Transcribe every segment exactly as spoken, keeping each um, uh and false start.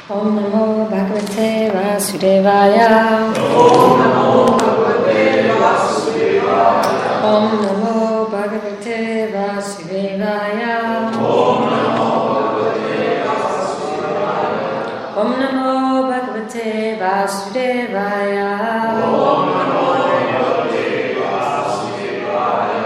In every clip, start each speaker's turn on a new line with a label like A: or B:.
A: Om Namo Bhagavate Vasudevaya.
B: Om Namo Bhagavate Vasudevaya.
A: Om Namo Bhagavate Vasudevaya.
B: Om Namo Bhagavate Vasudevaya.
A: Om Namo Bhagavate Vasudevaya.
B: Om Namo Bhagavate Vasudevaya.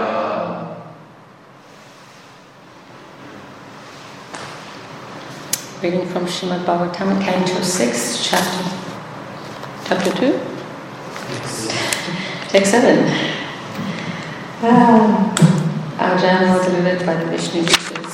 A: Reading from Srimad Bhagavatam, Canto six, chapter, chapter two? Text seven. Ah, our jhana was delivered by the Vishnu Dusas.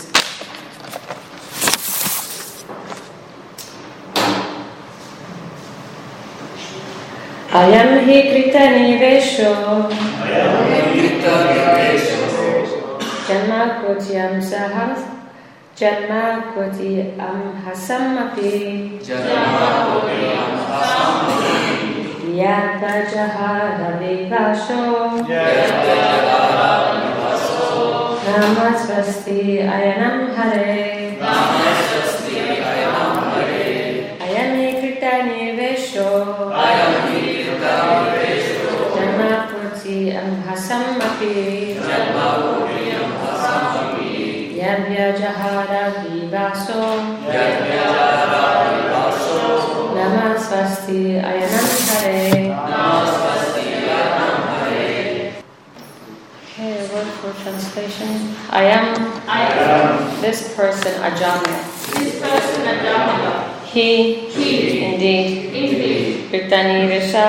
A: Ayam hi krita nivesho.
B: Ayam hi krita nivesho.
A: Janma kotyam sahas. Janma kotyam hasamapi.
B: Janma kotyam hasamapi.
A: Yata jahara vivasho.
B: Yata jahara vivasho.
A: Namasvasti ayanam hare.
B: Namasvasti ayanam hare.
A: Ayami krita nivesho.
B: Ayam hi krita nivesho.
A: Janma kotyam hasamapi.
B: Janma kotyam hasamapi.
A: Yavya jahara vivaso.
B: Yavya jahara vivaso.
A: Namasvasti ayanam hare.
B: Namasvasti ayanam hare.
A: Okay, a word for translation. I am,
B: I am
A: this person Ajamila.
B: this person Ajamila.
A: He,
B: He
A: indeed,
B: indeed
A: Kirtani Risha,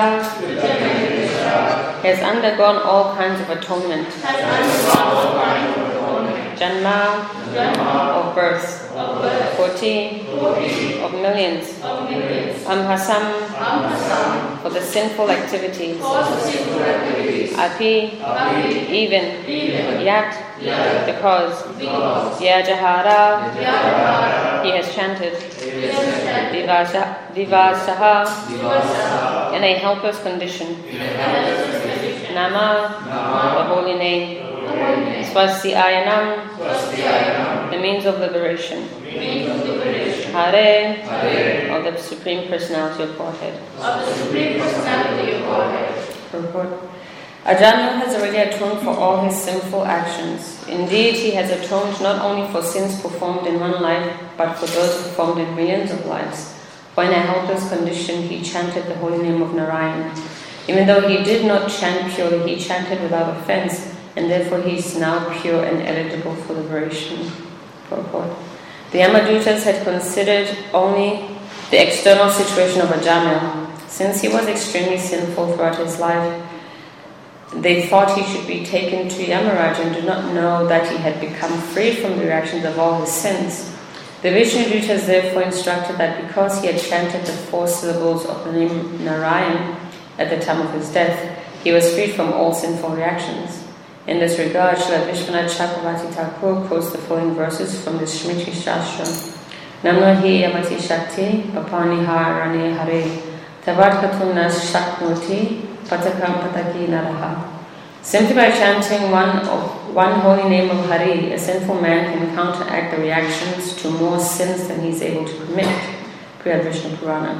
B: Kritanivesha
A: has undergone all kinds of atonement.
B: has undergone all kinds of atonement.
A: Janma,
B: Janma
A: of birth.
B: of birth.
A: Koti,
B: Koti
A: of millions.
B: of millions.
A: Amhasam,
B: Amhasam
A: for the sinful activities.
B: for the sinful activities.
A: Api,
B: Api
A: even.
B: even
A: Yat,
B: Yat
A: because.
B: because
A: Yajahara,
B: Yajahara
A: he has chanted.
B: he has chanted
A: Vivasa- Vivasaha,
B: Vivasaha
A: in a helpless condition.
B: in a helpless condition.
A: Nama,
B: Nama,
A: the holy name.
B: the holy name.
A: Swasti Ayanam,
B: Swasti Ayanam,
A: the means of liberation.
B: means of liberation.
A: Hare,
B: Hare,
A: of the Supreme Personality of Godhead.
B: of the Supreme Personality of Godhead.
A: Purport. Ajamila has already atoned for all his sinful actions. Indeed, he has atoned not only for sins performed in one life, but for those performed in millions of lives. For in a helpless condition, he chanted the holy name of Narayan. Even though he did not chant purely, he chanted without offense, and therefore he is now pure and eligible for liberation. Purport. The Yamadutas had considered only the external situation of Ajamila. Since he was extremely sinful throughout his life, they thought he should be taken to Yamaraj and did not know that he had become free from the reactions of all his sins. The Vishnu Dutas therefore instructed that because he had chanted the four syllables of the name Narayan at the time of his death, he was freed from all sinful reactions. In this regard, Srila Vishwanath Chakravarti Thakur quotes the following verses from the Smriti Shastra. Namno hi yamati shakti papaniha rane hare tavarkatun nas shaknoti patakam pataki naraha. Simply by chanting one of one holy name of Hari, a sinful man can counteract the reactions to more sins than he is able to commit. Priya Vishnu Purana.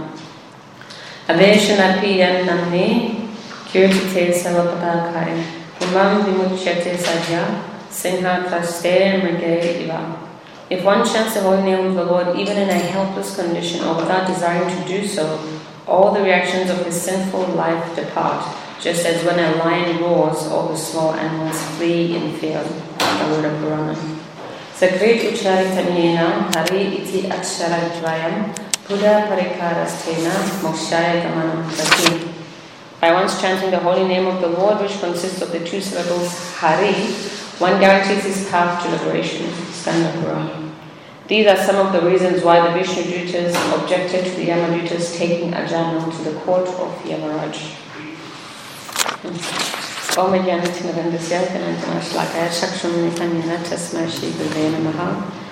A: Aveshanapi yan namne kirtite savapadakaya umam vimuchyate sajya singha kaste mrige iva. If one chants the holy name of the Lord even in a helpless condition or without desiring to do so, all the reactions of his sinful life depart, just as when a lion roars, all the small animals flee in fear. Garuda Purana. Sakrit ucharitanyena hari iti aksharadvayam buddha parikarastena mokshaya gamanam prati. By once chanting the holy name of the Lord, which consists of the two syllables Hari, one guarantees his path to liberation. Skanda Purana. These are some of the reasons why the Vishnu Dutas objected to the Yamadutas taking Ajamila to the court of Yamaraj. Om Jnanatinavandasya Kanantana Shlakaya Chakshumnitamyana Tasmai Shri Gurave Namaha.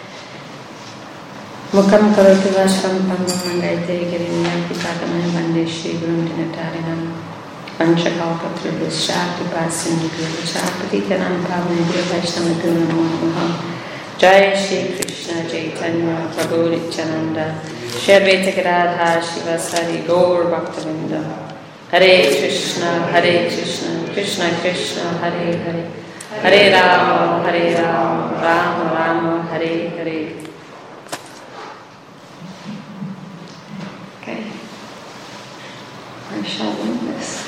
A: Mukam Karoti Vashram Pangamangaite Girinyam Pitakamaya Vande Shri Gurum Dinatarinam Panchakalpa Tribhusha Pipasin Gurvacha Patitanam Pavani Guru Vaishnava Guru Namo Namaha. Jai Shri Krishna Chaitanya Prabhu Nityananda Shri Advaita Gadadhar Shivasari Gaur Bhaktavinda Hare Krishna Hare Krishna Krishna Krishna Hare Hare Hare Rama Hare Rama Rama Rama Hare Hare. Okay, I shall read this.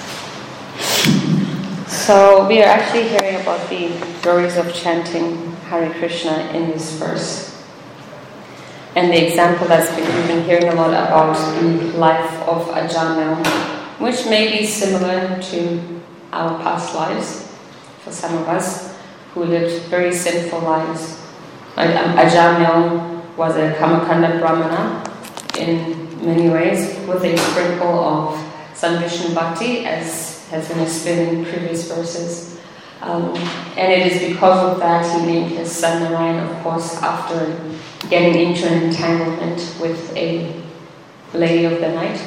A: So we are actually hearing about the glories of chanting Hare Krishna in this verse. And the example that's been, we've been hearing a lot about the life of Ajamil, which may be similar to our past lives for some of us who lived very sinful lives. Ajamil was a Kamakanda Brahmana in many ways, with a sprinkle of Sanvishnu Bhakti, as has been explained in previous verses. Um, and it is because of that he named his son Narayan, of course, after getting into an entanglement with a lady of the night.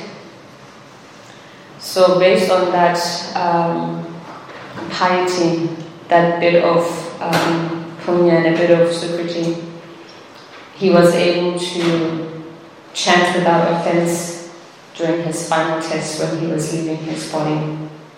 A: So based on that um, piety, that bit of um, punya and a bit of sukriti, he was able to chant without offense during his final test when he was leaving his body.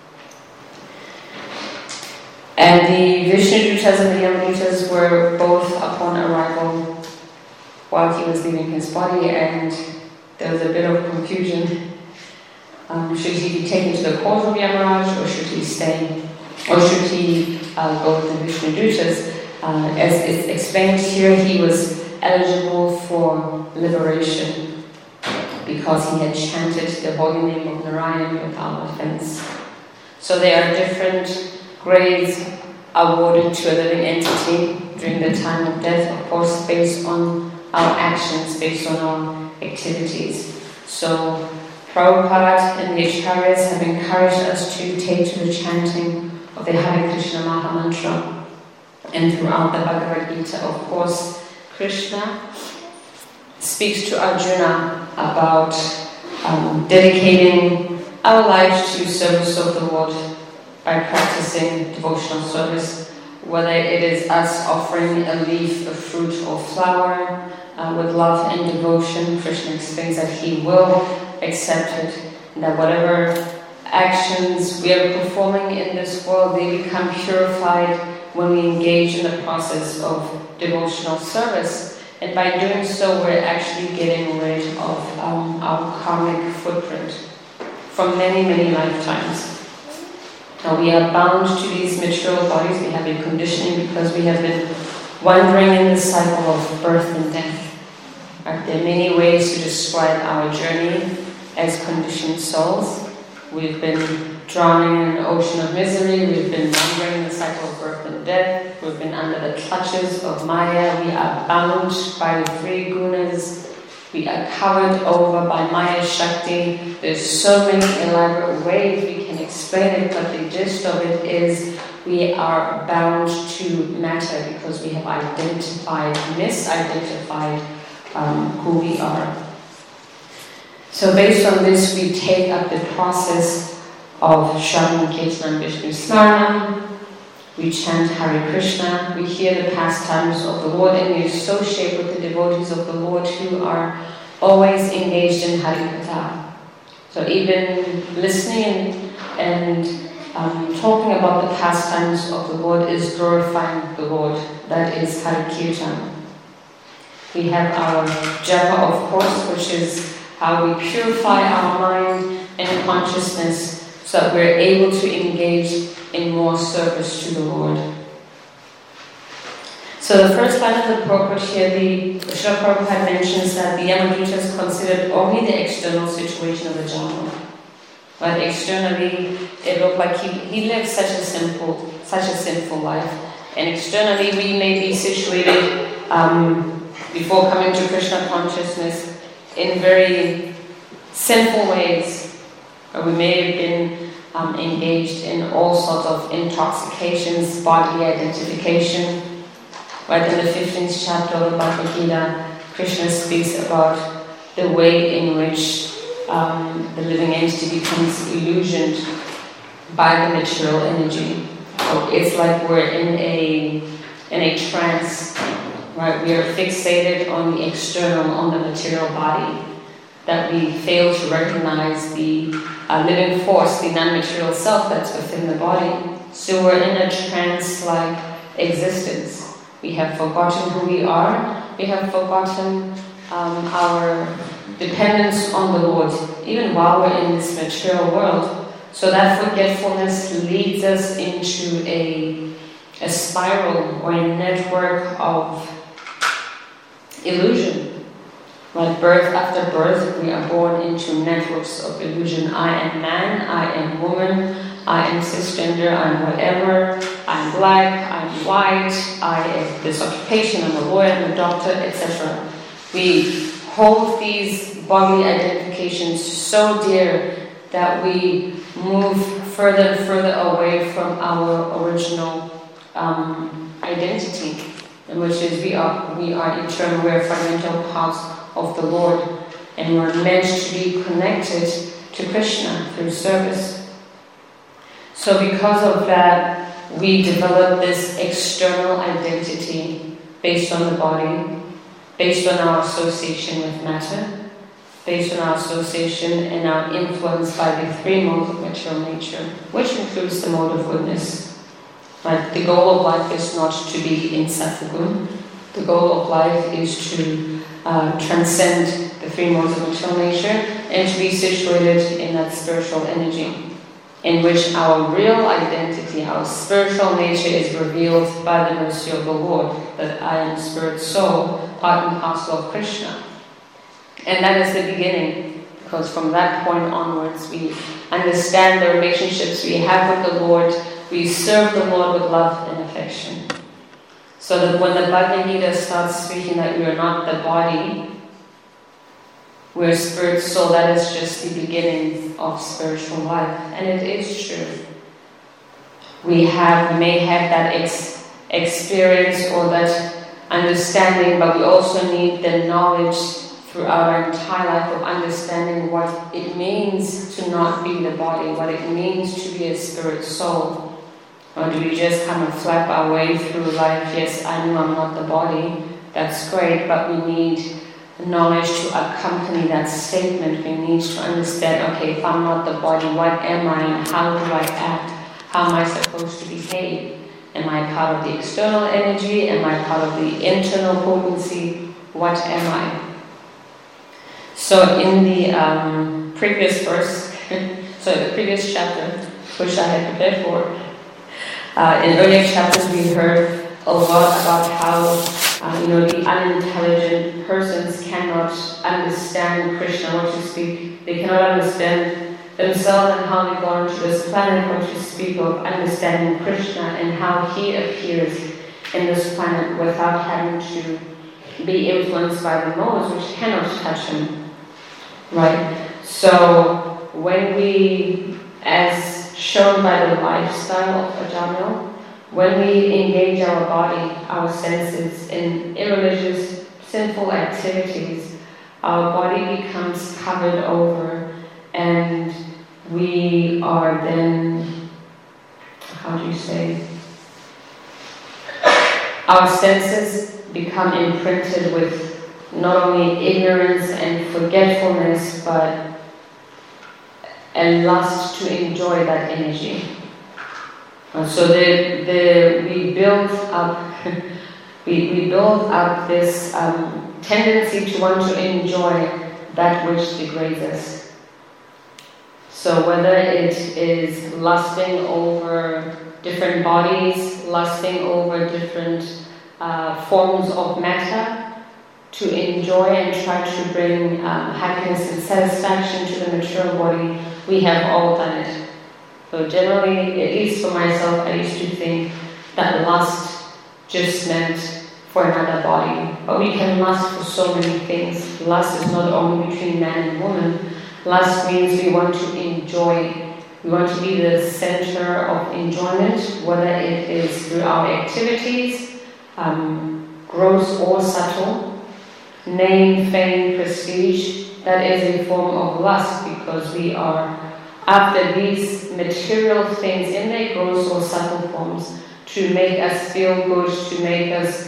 A: And the Vishnu-dutas and the Yama-dutas were both upon arrival while he was leaving his body, and there was a bit of confusion. Um, should he be taken to the court of Yamaraj, or should he stay, or should he uh, go with the Vishnu-dutas? Uh, as it's explained here, he was eligible for liberation because he had chanted the holy name of Narayan without offense. So there are different grades awarded to a living entity during the time of death, of course, based on our actions, based on our activities. So Prabhupada and the Acharyas have encouraged us to take to the chanting of the Hare Krishna Maha Mantra, and throughout the Bhagavad Gita, of course, Krishna speaks to Arjuna about um, dedicating our lives to service of the Lord by practicing devotional service, whether it is us offering a leaf, a fruit, or flower uh, with love and devotion. Krishna explains that he will accept it, and that whatever actions we are performing in this world, they become purified when we engage in the process of devotional service. And by doing so, we're actually getting rid of um, our karmic footprint from many, many lifetimes. Now, we are bound to these material bodies. We have a conditioning because we have been wandering in the cycle of birth and death. Right? There are many ways to describe our journey as conditioned souls. We've been drowning in an ocean of misery. We've been wandering in the cycle of birth and death. We've been under the clutches of Maya. We are bound by the three gunas. We are covered over by Maya Shakti. There's so many elaborate ways we can explain it, but the gist of it is we are bound to matter because we have identified, misidentified um, who we are. So based on this, we take up the process of Shravan Kirtan Vishnu Smaranam. We chant Hare Krishna, we hear the pastimes of the Lord, and we associate with the devotees of the Lord who are always engaged in Harikatha. So even listening and, and um, talking about the pastimes of the Lord is glorifying the Lord. That is Hare Kirtan. We have our japa, of course, which is how we purify our mind and consciousness so that we're able to engage in more service to the Lord. So the first line of the purport here, the Srila Prabhupada mentions that the Yama-dutas considered only the external situation of the Ajamil. But externally, it looked like he, he lived such a simple, such a sinful life. And externally, we may be situated um, before coming to Krishna consciousness in very sinful ways. Or we may have been um, engaged in all sorts of intoxications, bodily identification. Right in the fifteenth chapter of the Bhagavad Gita, Krishna speaks about the way in which um, the living entity becomes illusioned by the material energy. So it's like we're in a in a trance, right? We are fixated on the external, on the material body, that we fail to recognize the uh, living force, the non-material self that's within the body. So we're in a trance-like existence. We have forgotten who we are. We have forgotten um, our dependence on the Lord, even while we're in this material world. So that forgetfulness leads us into a, a spiral or a network of illusion. Like birth after birth, we are born into networks of illusion. I am man, I am woman, I am cisgender, I'm whatever, I'm black, I'm white, I have this occupation, I'm a lawyer, I'm a doctor, et cetera. We hold these bodily identifications so dear that we move further and further away from our original um, identity, which is we are we are eternal, we are fundamental parts of the Lord, and we're meant to be connected to Krishna through service. So because of that, we develop this external identity based on the body, based on our association with matter, based on our association and our influence by the three modes of material nature, which includes the mode of goodness. Right? The goal of life is not to be in Sattva-gun. The goal of life is to uh, transcend the three modes of material nature and to be situated in that spiritual energy, in which our real identity, our spiritual nature is revealed by the mercy of the Lord, that I am spirit soul, part and parcel of Krishna. And that is the beginning, because from that point onwards we understand the relationships we have with the Lord, we serve the Lord with love and affection. So that when the Bhagavad Gita starts speaking that we are not the body, we're spirit soul, that is just the beginning of spiritual life. And it is true. We have, we may have that ex- experience or that understanding, but we also need the knowledge throughout our entire life of understanding what it means to not be the body, what it means to be a spirit soul. Or do we just kind of flap our way through life? Yes, I know I'm not the body, that's great, but we need knowledge to accompany that statement. We need to understand, okay, if I'm not the body, what am I and how do I act? How am I supposed to behave? Am I part of the external energy? Am I part of the internal potency? What am I? So in the um, previous verse, so the previous chapter, which I had prepared for, uh, in earlier chapters we heard a lot about how uh, you know the unintelligent persons cannot understand Krishna, what to speak. They cannot understand themselves and how they got onto this planet, what to speak of understanding Krishna and how he appears in this planet without having to be influenced by the modes which cannot touch him. Right? So when we, as shown by the lifestyle of Ajamil, when we engage our body, our senses in irreligious, sinful activities, our body becomes covered over and we are then, how do you say, our senses become imprinted with not only ignorance and forgetfulness, but a lust to enjoy that energy. Uh, so the, the, we build up, we, we build up this um, tendency to want to enjoy that which degrades us. So whether it is lusting over different bodies, lusting over different uh, forms of matter, to enjoy and try to bring um, happiness and satisfaction to the material body, we have all done it. So generally, at least for myself, I used to think that lust just meant for another body. But we can lust for so many things. Lust is not only between man and woman. Lust means we want to enjoy. We want to be the center of enjoyment, whether it is through our activities, um, gross or subtle. Name, fame, prestige, that is a form of lust because we are after these material things in their gross or subtle forms to make us feel good, to make us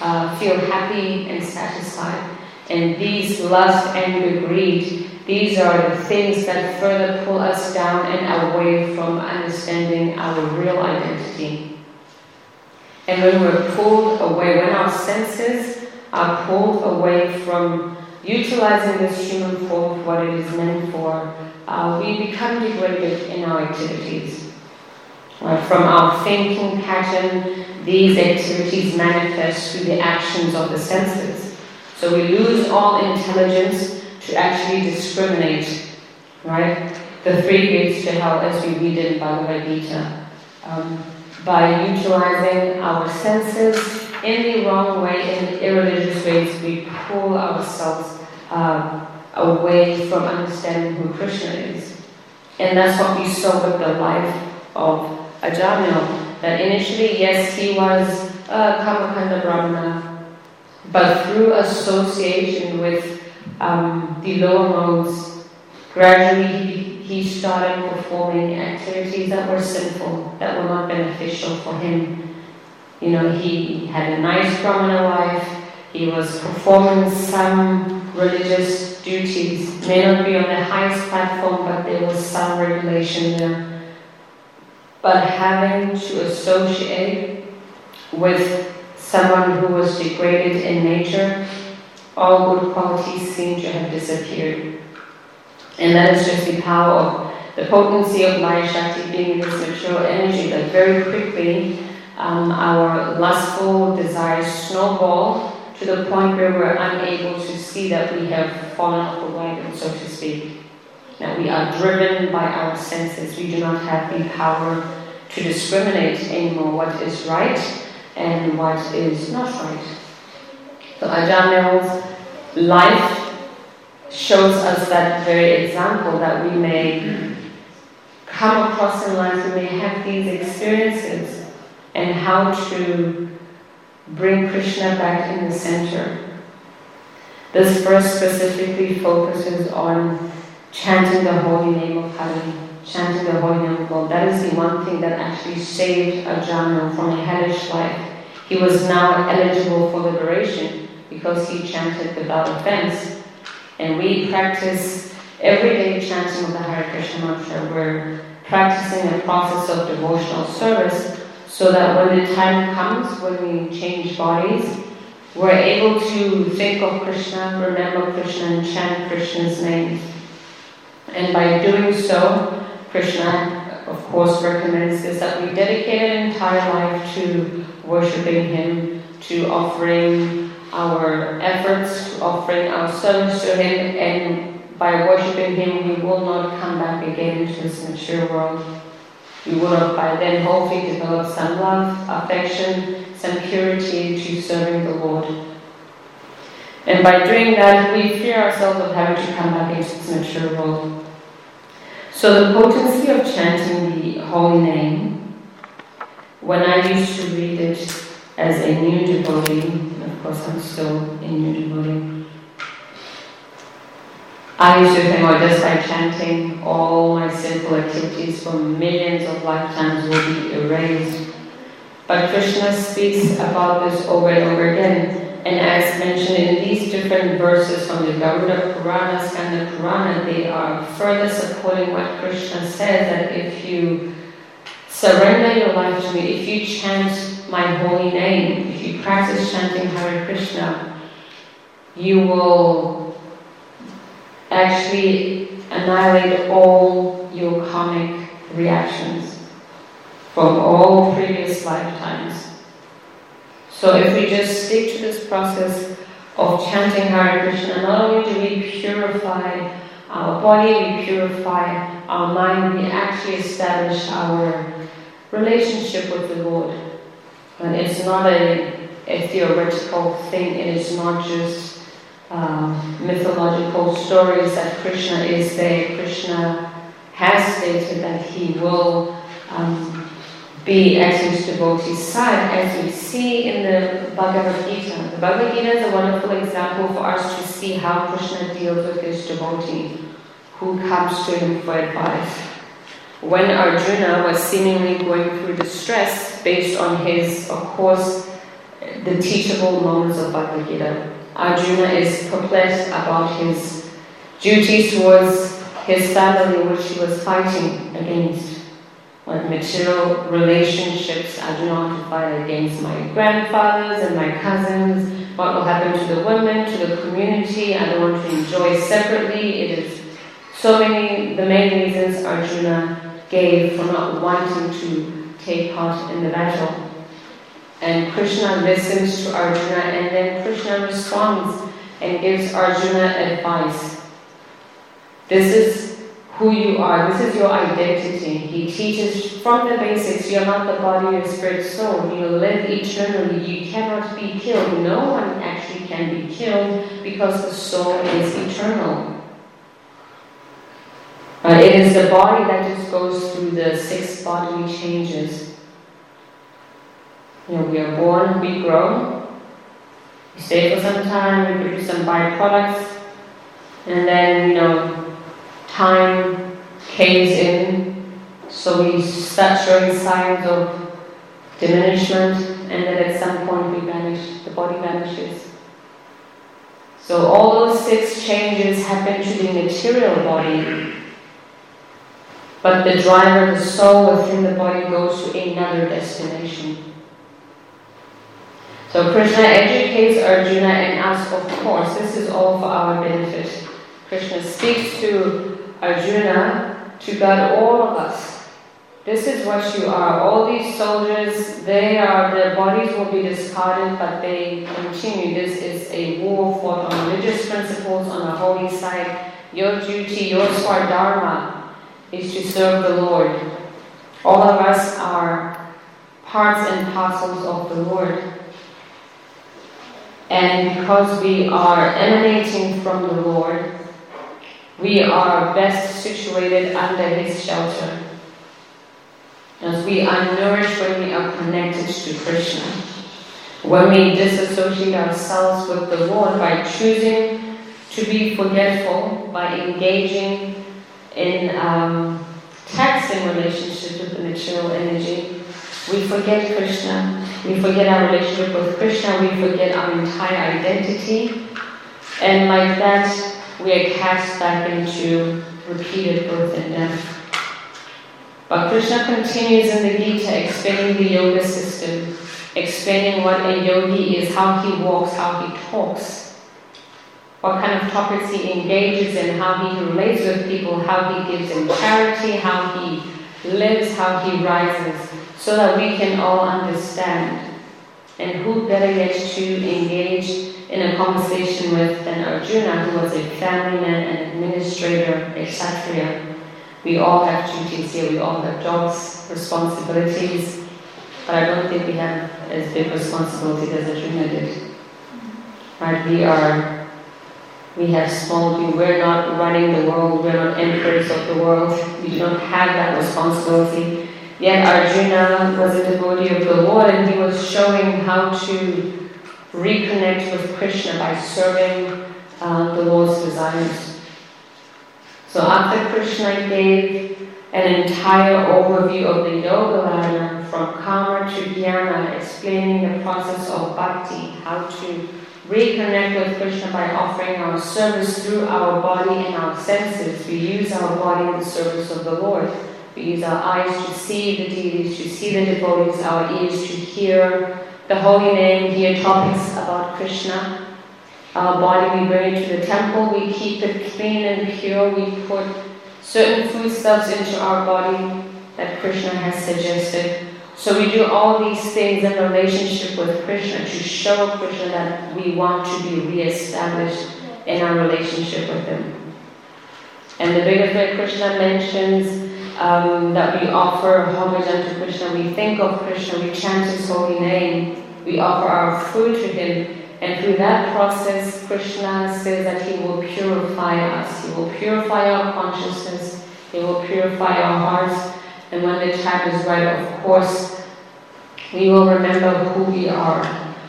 A: uh, feel happy and satisfied. And these lust, anger, greed, these are the things that further pull us down and away from understanding our real identity. And when we're pulled away, when our senses are pulled away from utilizing this human form for what it is meant for, uh, we become degraded in our activities. Right? From our thinking pattern, these activities manifest through the actions of the senses. So we lose all intelligence to actually discriminate, right? The three gates to hell, as we read in Bhagavad Gita. Um, by utilizing our senses in the wrong way, in irreligious ways, we pull ourselves uh, away from understanding who Krishna is. And that's what we saw with the life of Ajamil. That initially, yes, he was a Kamakanda Brahmana, but through association with um, the lower modes, gradually he, he started performing activities that were sinful, that were not beneficial for him. You know, he had a nice Brahmana life, he was performing some religious duties, may not be on the highest platform, but there was some regulation there. But having to associate with someone who was degraded in nature, all good qualities seem to have disappeared. And that is just the power of the potency of Maya Shakti being in this material energy, that very quickly um, our lustful desires snowball to the point where we're unable to see that we have fallen off the wagon, so to speak. That we are driven by our senses. We do not have the power to discriminate anymore what is right and what is not right. So Ajamil's life shows us that very example, that we may come across in life, we may have these experiences, and how to bring Krishna back in the center. This verse specifically focuses on chanting the holy name of Hari, chanting the holy name of God. That is the one thing that actually saved Ajamil from a hellish life. He was now eligible for liberation because he chanted without offense. And we practice everyday chanting of the Hare Krishna mantra. We're practicing a process of devotional service so that when the time comes, when we change bodies, we're able to think of Krishna, remember Krishna, and chant Krishna's name. And by doing so, Krishna, of course, recommends this, that we dedicate an entire life to worshipping Him, to offering our efforts, to offering our service to Him, and by worshipping Him, we will not come back again into this mature world. We will have by then hopefully develop some love, affection, some purity to serving the Lord. And by doing that, we fear ourselves of having to come back into this mature world. So the potency of chanting the holy name, when I used to read it as a new devotee, and of course I'm still a new devotee, I used to think, oh, just by chanting, all my sinful activities from millions of lifetimes will be erased. But Krishna speaks about this over and over again. And as mentioned in these different verses from the Garuda Purana, Skanda Purana, they are further supporting what Krishna says, that if you surrender your life to me, if you chant my holy name, if you practice chanting Hare Krishna, you will actually annihilate all your karmic reactions from all previous lifetimes. So if we just stick to this process of chanting Hare Krishna, not only do we purify our body, we purify our mind, we actually establish our relationship with the Lord. And it's not a, a theoretical thing, it is not just Um, mythological stories that Krishna is there. Krishna has stated that he will um, be at his devotee's side, as we see in the Bhagavad Gita. The Bhagavad Gita is a wonderful example for us to see how Krishna deals with his devotee who comes to him for advice. When Arjuna was seemingly going through distress based on his, of course, the teachable moments of Bhagavad Gita. Arjuna is perplexed about his duties towards his family, which he was fighting against. Like material relationships, I do not want to fight against my grandfathers and my cousins. What will happen to the women, to the community? I don't want to enjoy separately. It is so many, the main reasons Arjuna gave for not wanting to take part in the battle. And Krishna listens to Arjuna, and then Krishna responds and gives Arjuna advice. This is who you are, this is your identity. He teaches from the basics, you're not the body, your spirit, soul. You live eternally, you cannot be killed. No one actually can be killed because the soul is eternal. Uh, it is the body that just goes through the six bodily changes. You know, we are born, we grow, we stay for some time, we produce some byproducts, and then, you know, time caves in, so we start showing signs of diminishment, and then at some point we vanish, the body vanishes. So all those six changes happen to the material body, but the driver, the soul within the body, goes to another destination. So Krishna educates Arjuna and asks, of course, this is all for our benefit. Krishna speaks to Arjuna to guide all of us. This is what you are. All these soldiers, they are, their bodies will be discarded, but they continue. This is a war fought on religious principles, on the holy side. Your duty, your swadharma is to serve the Lord. All of us are parts and parcels of the Lord. And because we are emanating from the Lord, we are best situated under His shelter. As we are nourished when we are connected to Krishna. When we disassociate ourselves with the Lord by choosing to be forgetful, by engaging in um, taxing relationships with the material energy, we forget Krishna. We forget our relationship with Krishna, we forget our entire identity, and like that, we are cast back into repeated birth and death. But Krishna continues in the Gita explaining the yoga system, explaining what a yogi is, how he walks, how he talks, what kind of topics he engages in, how he relates with people, how he gives in charity, how he lives, how he rises, so that we can all understand. And who better yet to engage in a conversation with than Arjuna, who was a family man, an administrator, a kshatriya. We all have duties here, we all have jobs, responsibilities, but I don't think we have as big responsibilities as Arjuna did. Right? We are, we have small, we're not running the world, we're not emperors of the world, we do not have that responsibility. Yet Arjuna was a devotee of the Lord, and he was showing how to reconnect with Krishna by serving uh, the Lord's desires. So after Krishna gave an entire overview of the Yoga Ladder from Karma to Jnana, explaining the process of bhakti, how to reconnect with Krishna by offering our service through our body and our senses. We use our body in the service of the Lord. We use our eyes to see the deities, to see the devotees, our ears to hear the holy name, hear topics about Krishna. Our body, we bring it to the temple, we keep it clean and pure, we put certain foodstuffs into our body that Krishna has suggested. So we do all these things in relationship with Krishna to show Krishna that we want to be re-established in our relationship with Him. And the bigger thread Krishna mentions Um, that we offer homage unto Krishna, we think of Krishna, we chant His holy name, we offer our food to Him, and through that process, Krishna says that He will purify us, He will purify our consciousness, He will purify our hearts, and when the time is right, of course, we will remember who we are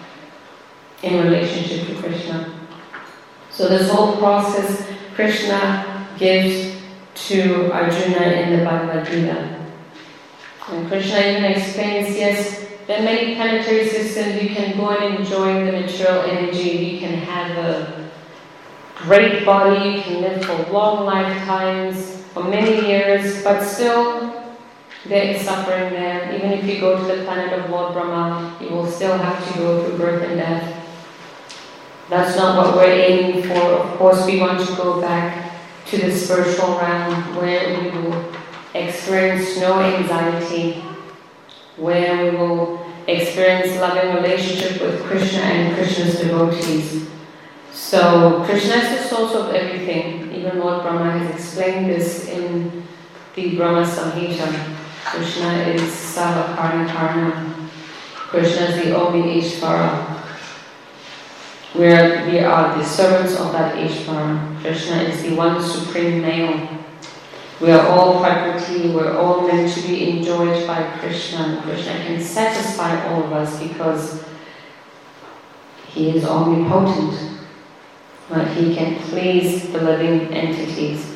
A: in relationship to Krishna. So this whole process, Krishna gives to Arjuna in the Bhagavad Gita. And Krishna even explains, yes, there are many planetary systems. You can go and enjoy the material energy. You can have a great body. You can live for long lifetimes, for many years, but still there is suffering there. Even if you go to the planet of Lord Brahma, you will still have to go through birth and death. That's not what we're aiming for. Of course, we want to go back to the spiritual realm where we will experience no anxiety, where we will experience loving relationship with Krishna and Krishna's devotees. So Krishna is the source of everything. Even Lord Brahma has explained this in the Brahma Samhita. Krishna is Sarva Karna Karna. Krishna is the only Ishvara. We are, we are the servants of that Ishvara. Krishna is the one supreme male. We are all Prakriti, we're all meant to be enjoyed by Krishna. Krishna can satisfy all of us because he is omnipotent. But he can please the living entities.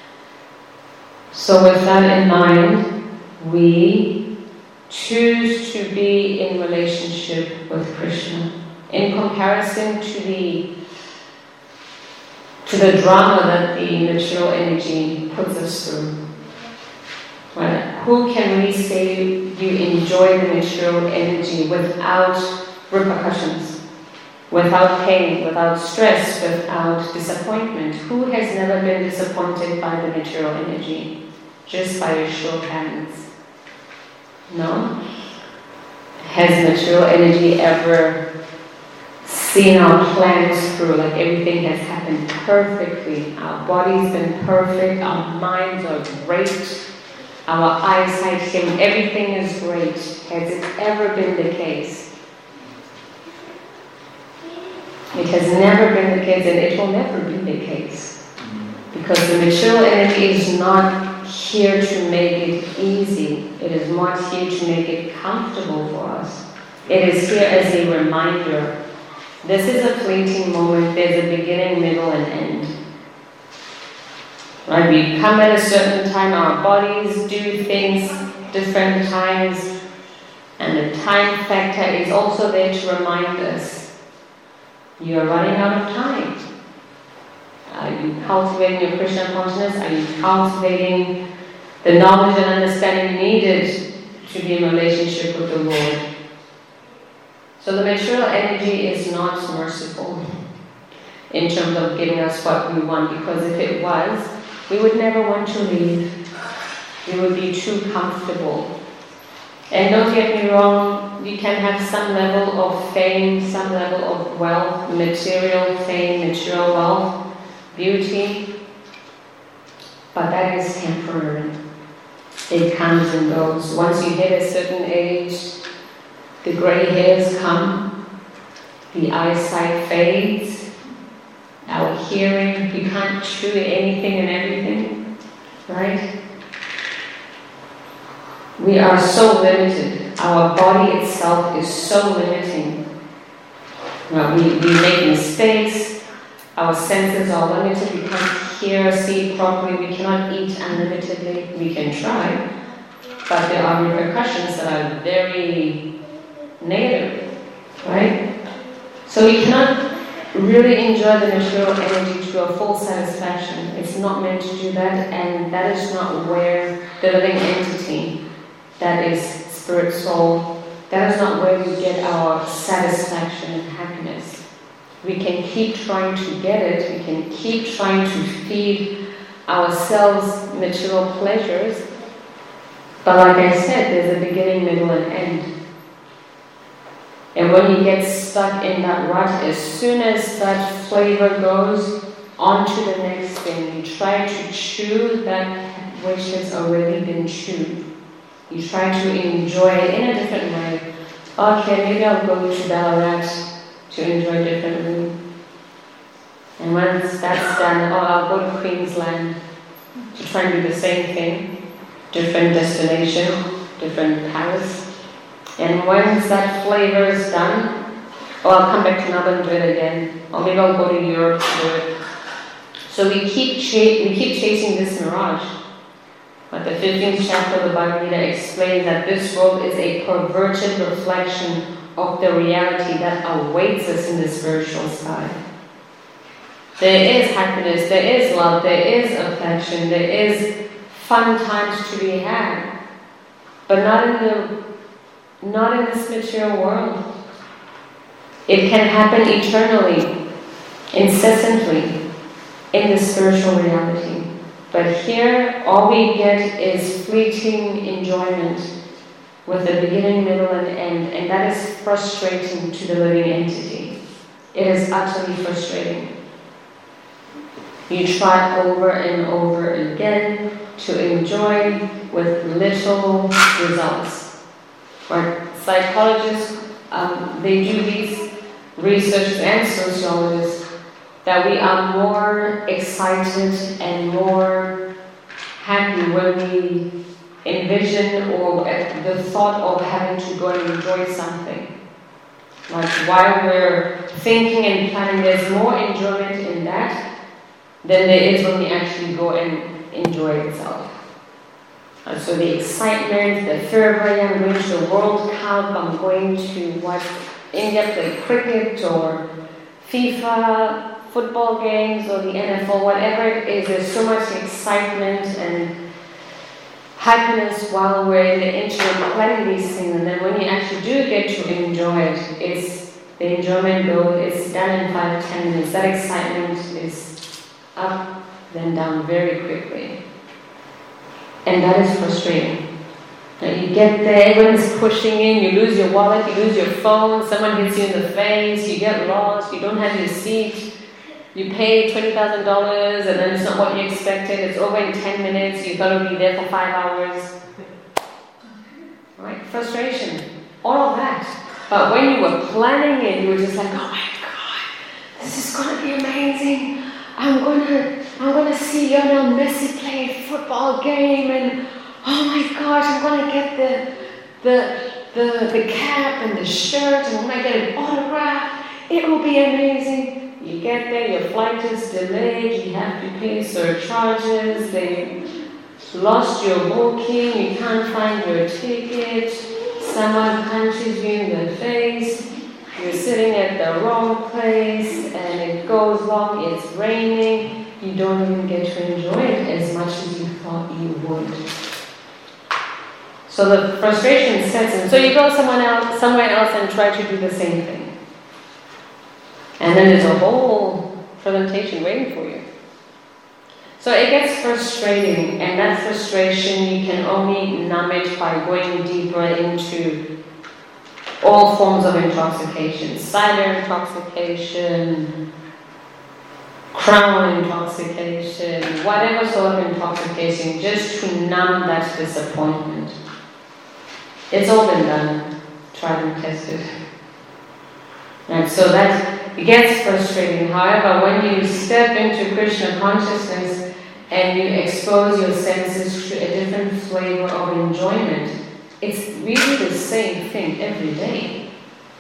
A: So with that in mind, we choose to be in relationship with Krishna. In comparison to the to the drama that the material energy puts us through. Right? Who can we say you enjoy the material energy without repercussions, without pain, without stress, without disappointment? Who has never been disappointed by the material energy? Just by a show of hands. No? Has material energy ever seen our plans through, like everything has happened perfectly? Our body's been perfect, our minds are great, our eyesight, everything is great. Has it ever been the case? It has never been the case, and it will never be the case. Because the material energy is not here to make it easy. It is not here to make it comfortable for us. It is here as a reminder. This is a fleeting moment. There's a beginning, middle, and end. Right? We come at a certain time. Our bodies do things different times, and the time factor is also there to remind us: you are running out of time. Are you cultivating your Krishna consciousness? Are you cultivating the knowledge and understanding needed to be in relationship with the Lord? So the material energy is not merciful in terms of giving us what we want, because if it was, we would never want to leave. We would be too comfortable. And don't get me wrong, you can have some level of fame, some level of wealth, material fame, material wealth, beauty, but that is temporary. It comes and goes. Once you hit a certain age, the grey hairs come, the eyesight fades, our hearing, you can't chew anything and everything, right? We are so limited. Our body itself is so limiting. Well, we, we make mistakes, our senses are limited, we can't hear, see properly, we cannot eat unlimitedly. We can try, but there are repercussions that are very negative, right? So we cannot really enjoy the material energy to a full satisfaction. It's not meant to do that, and that is not where the living entity, that is spirit soul, that is not where we get our satisfaction and happiness. We can keep trying to get it, we can keep trying to feed ourselves material pleasures, but like I said, there's a beginning, middle, and end. And when you get stuck in that rut, as soon as that flavor goes on to the next thing, you try to chew that which has already been chewed. You try to enjoy it in a different way. Okay, maybe I'll go to Ballarat to enjoy differently. And once that's done, oh, I'll go to Queensland to try and do the same thing. Different destination, different palace. And once that flavor is done, oh, I'll come back to Melbourne and do it again. Or maybe I'll go to Europe to do it. So we keep ch- we keep chasing this mirage. But the fifteenth chapter of the Bhagavad Gita explains that this world is a perverted reflection of the reality that awaits us in the spiritual sky. There is happiness, there is love, there is affection, there is fun times to be had, but not in the not in this material world. It can happen eternally, incessantly, in the spiritual reality. But here, all we get is fleeting enjoyment with a beginning, middle, and end, and that is frustrating to the living entity. It is utterly frustrating. You try over and over again to enjoy with little results. Right? Psychologists, um, they do these researchers and sociologists that we are more excited and more happy when we envision or the thought of having to go and enjoy something. Like while we're thinking and planning, there's more enjoyment in that than there is when we actually go and enjoy itself. And so the excitement, the fervor, I'm going to the World Cup, I'm going to watch India play cricket or FIFA football games or the N F L, whatever it is, there's so much excitement and happiness while we're in the interim planning these things, and then when you actually do get to enjoy it, it's the enjoyment goes, it's done in five, ten minutes. That excitement is up, then down very quickly. And that is frustrating. Now you get there, everyone is pushing in, you lose your wallet, you lose your phone, someone hits you in the face, you get lost, you don't have your seat. You pay twenty thousand dollars and then it's not what you expected. It's over in ten minutes. You thought it would be there for five hours. Right? Frustration. All of that. But when you were planning it, you were just like, oh my God, this is going to be amazing. I'm going to I'm going to see Lionel Messi play a football game, and oh my gosh, I'm going to get the, the, the, the cap and the shirt, and I'm going to get an autograph. It will be amazing. You get there, your flight is delayed, you have to pay surcharges, they lost your booking, you can't find your ticket, someone punches you in the face, you're sitting at the wrong place, and it goes long, it's raining, you don't even get to enjoy it as much as you thought you would. So the frustration sets in. So you go someone else, somewhere else and try to do the same thing. And then there's a whole presentation waiting for you. So it gets frustrating, and that frustration you can only numb it by going deeper into all forms of intoxication. Cider intoxication, crown intoxication, whatever sort of intoxication, just to numb that disappointment. It's all been done, tried and tested. And so that it gets frustrating. However, when you step into Krishna consciousness and you expose your senses to a different flavor of enjoyment, it's really the same thing every day.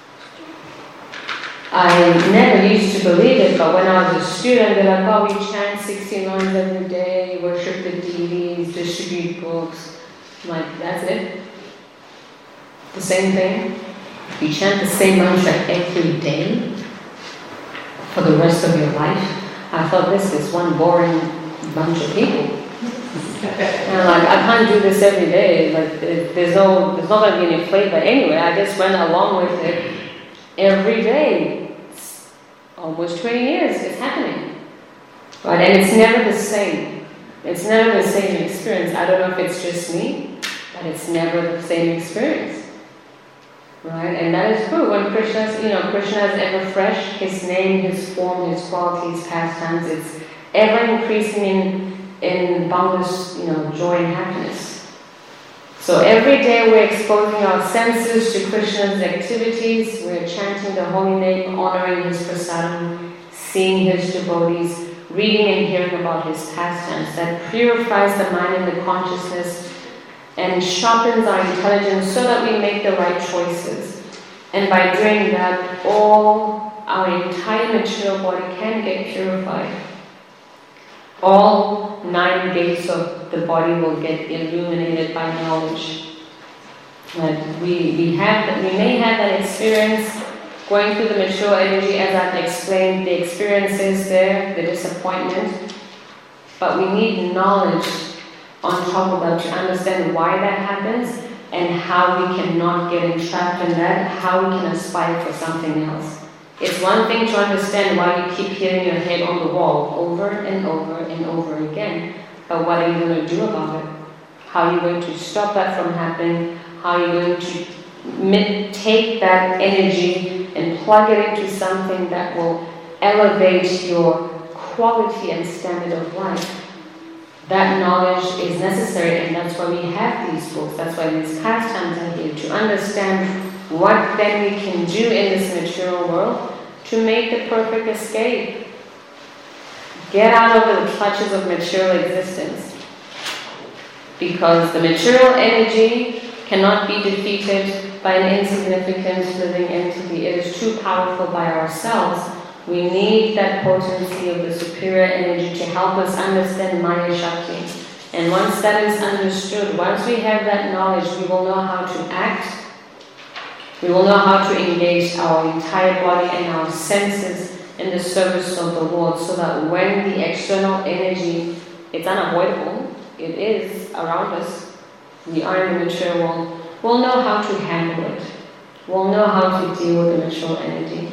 A: I never used to believe it, but when I was a student, they're like, oh, we chant sixty lines every day, worship the deities, distribute books. I'm like, that's it? The same thing? You chant the same mantra every day for the rest of your life? I thought this is one boring bunch of people. And I'm like, I can't do this every day. Like, there's no, there's not going to be any flavor anyway. I just went along with it every day. It's almost twenty years. It's happening, right? And it's never the same. It's never the same experience. I don't know if it's just me, but it's never the same experience. Right, and that is true. When Krishna's, you know, Krishna is ever fresh, his name, his form, his qualities, pastimes, it's ever increasing in in boundless, you know, joy and happiness. So every day we're exposing our senses to Krishna's activities, we're chanting the holy name, honoring his prasadam, seeing his devotees, reading and hearing about his pastimes. That purifies the mind and the consciousness and sharpens our intelligence so that we make the right choices. And by doing that, all our entire material body can get purified. all nine gates of the body will get illuminated by knowledge. And we, we, have, we may have that experience going through the mature energy, as I've explained, the experiences there, the disappointment, but we need knowledge on top of that to understand why that happens and how we cannot get entrapped in that, how we can aspire for something else. It's one thing to understand why you keep hitting your head on the wall over and over and over again, but what are you going to do about it? How are you going to stop that from happening? How are you going to take that energy and plug it into something that will elevate your quality and standard of life? That knowledge is necessary, and that's why we have these books. That's why these pastimes are here, to understand what then we can do in this material world to make the perfect escape. Get out of the clutches of material existence. Because the material energy cannot be defeated by an insignificant living entity. It is too powerful by ourselves. We need that potency of the superior energy to help us understand Maya Shakti. And once that is understood, once we have that knowledge, we will know how to act. We will know how to engage our entire body and our senses in the service of the Lord, so that when the external energy, it's unavoidable, it is around us, we are in the material world, we'll know how to handle it. We'll know how to deal with the material energy.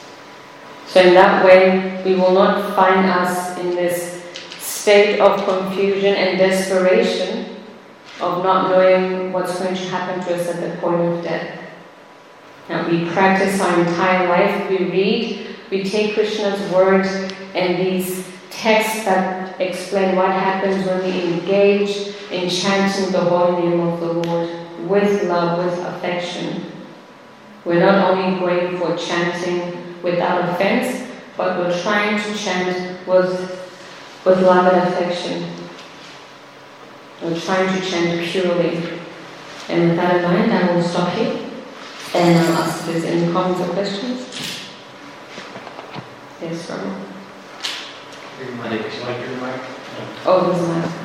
A: So in that way, we will not find us in this state of confusion and desperation of not knowing what's going to happen to us at the point of death. Now, we practice our entire life, we read, we take Krishna's words and these texts that explain what happens when we engage in chanting the holy name of the Lord with love, with affection. We're not only going for chanting without offense, but we're trying to chant with, with love and affection. We're trying to chant purely. And with that in mind, I will stop here. And I'll ask if there's any comments or questions. Yes, Ronald.
C: Hare Krishna.
A: Oh, there's a mic.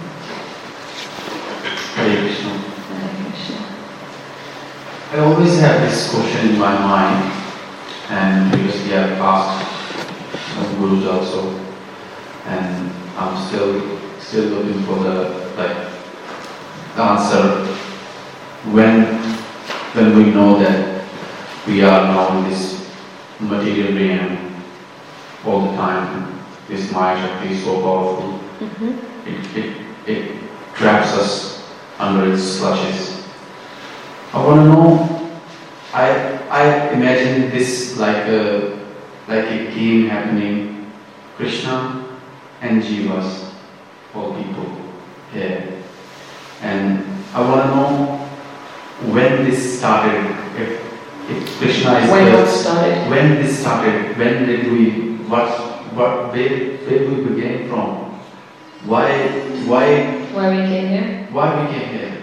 C: Hare Krishna.
A: Hare Krishna.
C: I always have this question in my mind, and previously I've asked some gurus also, and I'm still still looking for the like the answer. When when we know that we are now in this material realm all the time, this Maya Shakti is so powerful. Mm-hmm. It, it, it traps us under its clutches. I want to know, I I imagine this like a, like a game happening, Krishna and Jivas, all people here. And I want to know when this started, if, if Krishna is
A: when
C: there,
A: it started.
C: when this started, when did we, what, what, where, where we began from, why, why,
A: Why we came here?
C: why we came here,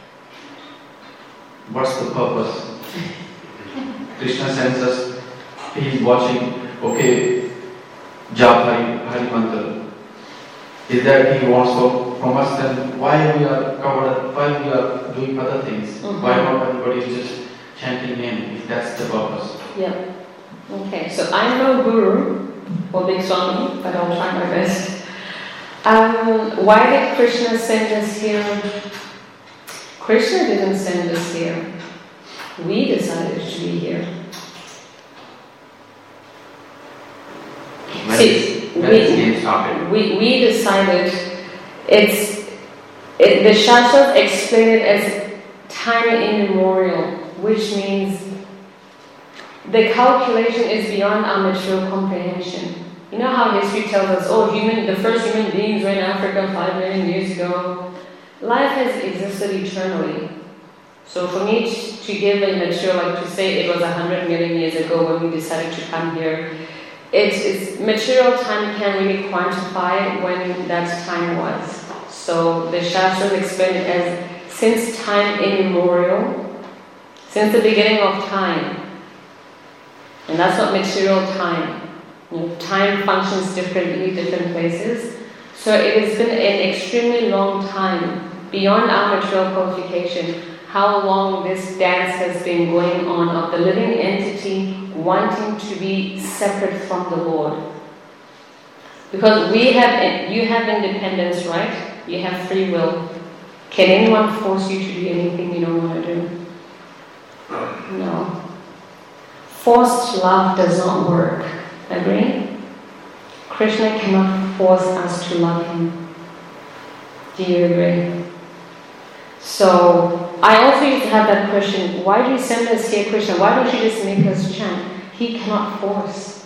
C: what's the purpose? Krishna sends us, he is watching, okay, Jap Hari, Hari Mantra. Is that he wants to, from us, then why we are covered, why we are doing other things? Mm-hmm. Why not everybody is just chanting name, if that's the purpose?
A: Yeah. Okay, so I'm no guru or big swami, but I'll try my best. Um, why did Krishna send us here? Krishna didn't send us here. We decided to be here.
C: When,
A: See,
C: when
A: we,
C: this game started?
A: We, we decided it's, it, the Shastras explain it as time immemorial, which means the calculation is beyond our material comprehension. You know how history tells us, oh, human, the first human beings were in Africa five million years ago. Life has existed eternally. So for me to, to give a material, like to say it was a hundred million years ago when we decided to come here, it's, it's material time can't really quantify when that time was. So the Shastras explain it as since time immemorial, since the beginning of time. And that's not material time. You know, time functions differently in different places. So it has been an extremely long time, beyond our material qualification, how long this dance has been going on of the living entity wanting to be separate from the Lord. Because we have, you have independence, right? You have free will. Can anyone force you to do anything you don't want to do? No. Forced love does not work. Agree? Krishna cannot force us to love him. Do you agree? So, I also used to have that question, why do you send us here, Krishna? Why don't you just make us chant? He cannot force.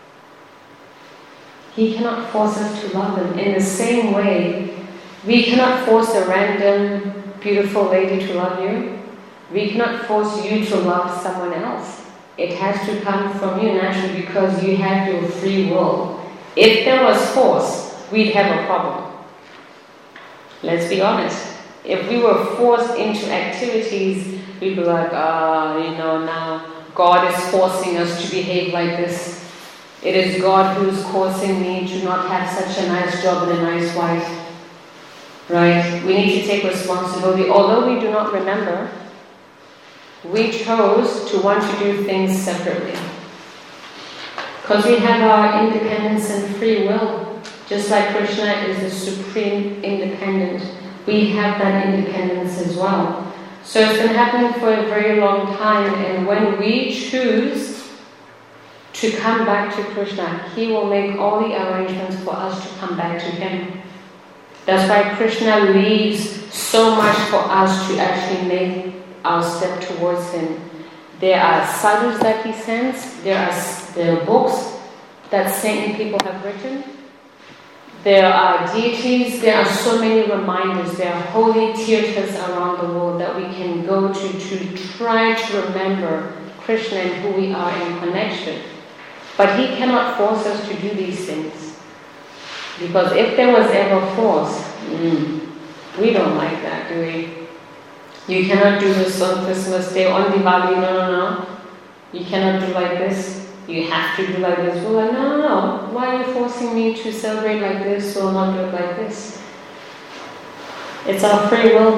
A: He cannot force us to love him. In the same way, we cannot force a random, beautiful lady to love you. We cannot force you to love someone else. It has to come from you naturally because you have your free will. If there was force, we'd have a problem. Let's be honest. If we were forced into activities, we'd be like, ah, uh, you know, now God is forcing us to behave like this. It is God who's causing me to not have such a nice job and a nice wife. Right? We need to take responsibility. Although we do not remember, we chose to want to do things separately. Because we have our independence and free will. Just like Krishna is the supreme independent, we have that independence as well. So it's been happening for a very long time, and when we choose to come back to Krishna, he will make all the arrangements for us to come back to him. That's why Krishna leaves so much for us to actually make our step towards him. There are sadhus that he sends, there are, there are books that saintly people have written, there are deities, there are so many reminders, there are holy tirthas around the world that we can go to to try to remember Krishna and who we are in connection. But he cannot force us to do these things. Because if there was ever force, mm, we don't like that, do we? You cannot do this on Christmas Day, on Diwali, no, no, no. You cannot do like this. You have to do like this. We're like, no, no, no. Why are you forcing me to celebrate like this or not do it like this? It's our free will.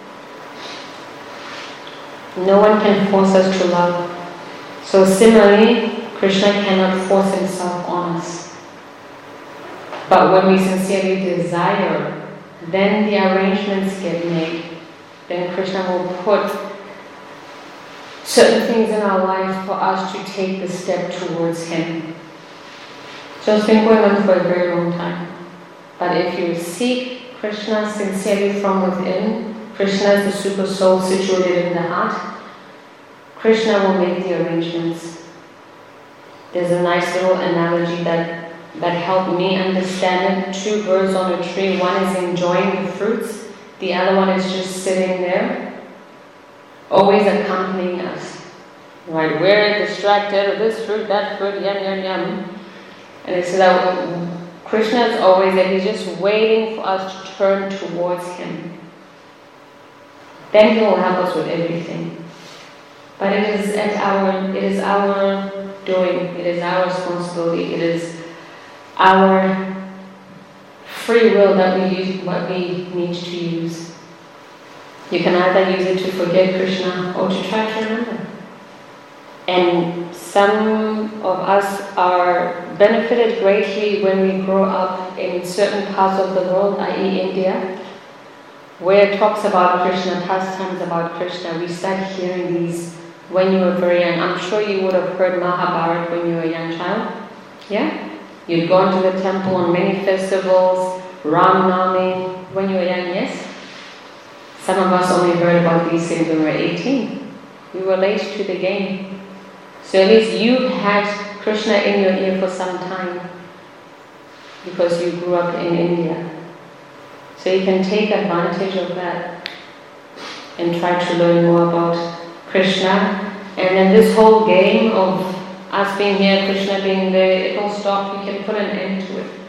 A: No one can force us to love. So similarly, Krishna cannot force himself on us. But when we sincerely desire, then the arrangements get made. Then Krishna will put certain things in our life for us to take the step towards him. So it's been going on for a very long time. But if you seek Krishna sincerely from within, Krishna is the super soul situated in the heart, Krishna will make the arrangements. There's a nice little analogy that, that helped me understand it. Two birds on a tree, one is enjoying the fruits, the other one is just sitting there, always accompanying us. Right? We're distracted, this fruit, that fruit, yum, yum, yum. And it's that Krishna is always there, he's just waiting for us to turn towards him. Then he will help us with everything. But it is at our it is our doing, it is our responsibility, it is our free will that we use what we need to use. You can either use it to forget Krishna or to try to remember. And some of us are benefited greatly when we grow up in certain parts of the world, that is India, where it talks about Krishna, pastimes about Krishna. We start hearing these when you were very young. I'm sure you would have heard Mahabharata when you were a young child. Yeah? You'd gone to the temple on many festivals, Ram Navami, when you were young, yes? Some of us only heard about these things when we were eighteen. We were late to the game. So at least you had Krishna in your ear for some time because you grew up in India. So you can take advantage of that and try to learn more about Krishna. And then this whole game of us being here, Krishna being there, it will stop. You can put an end to it.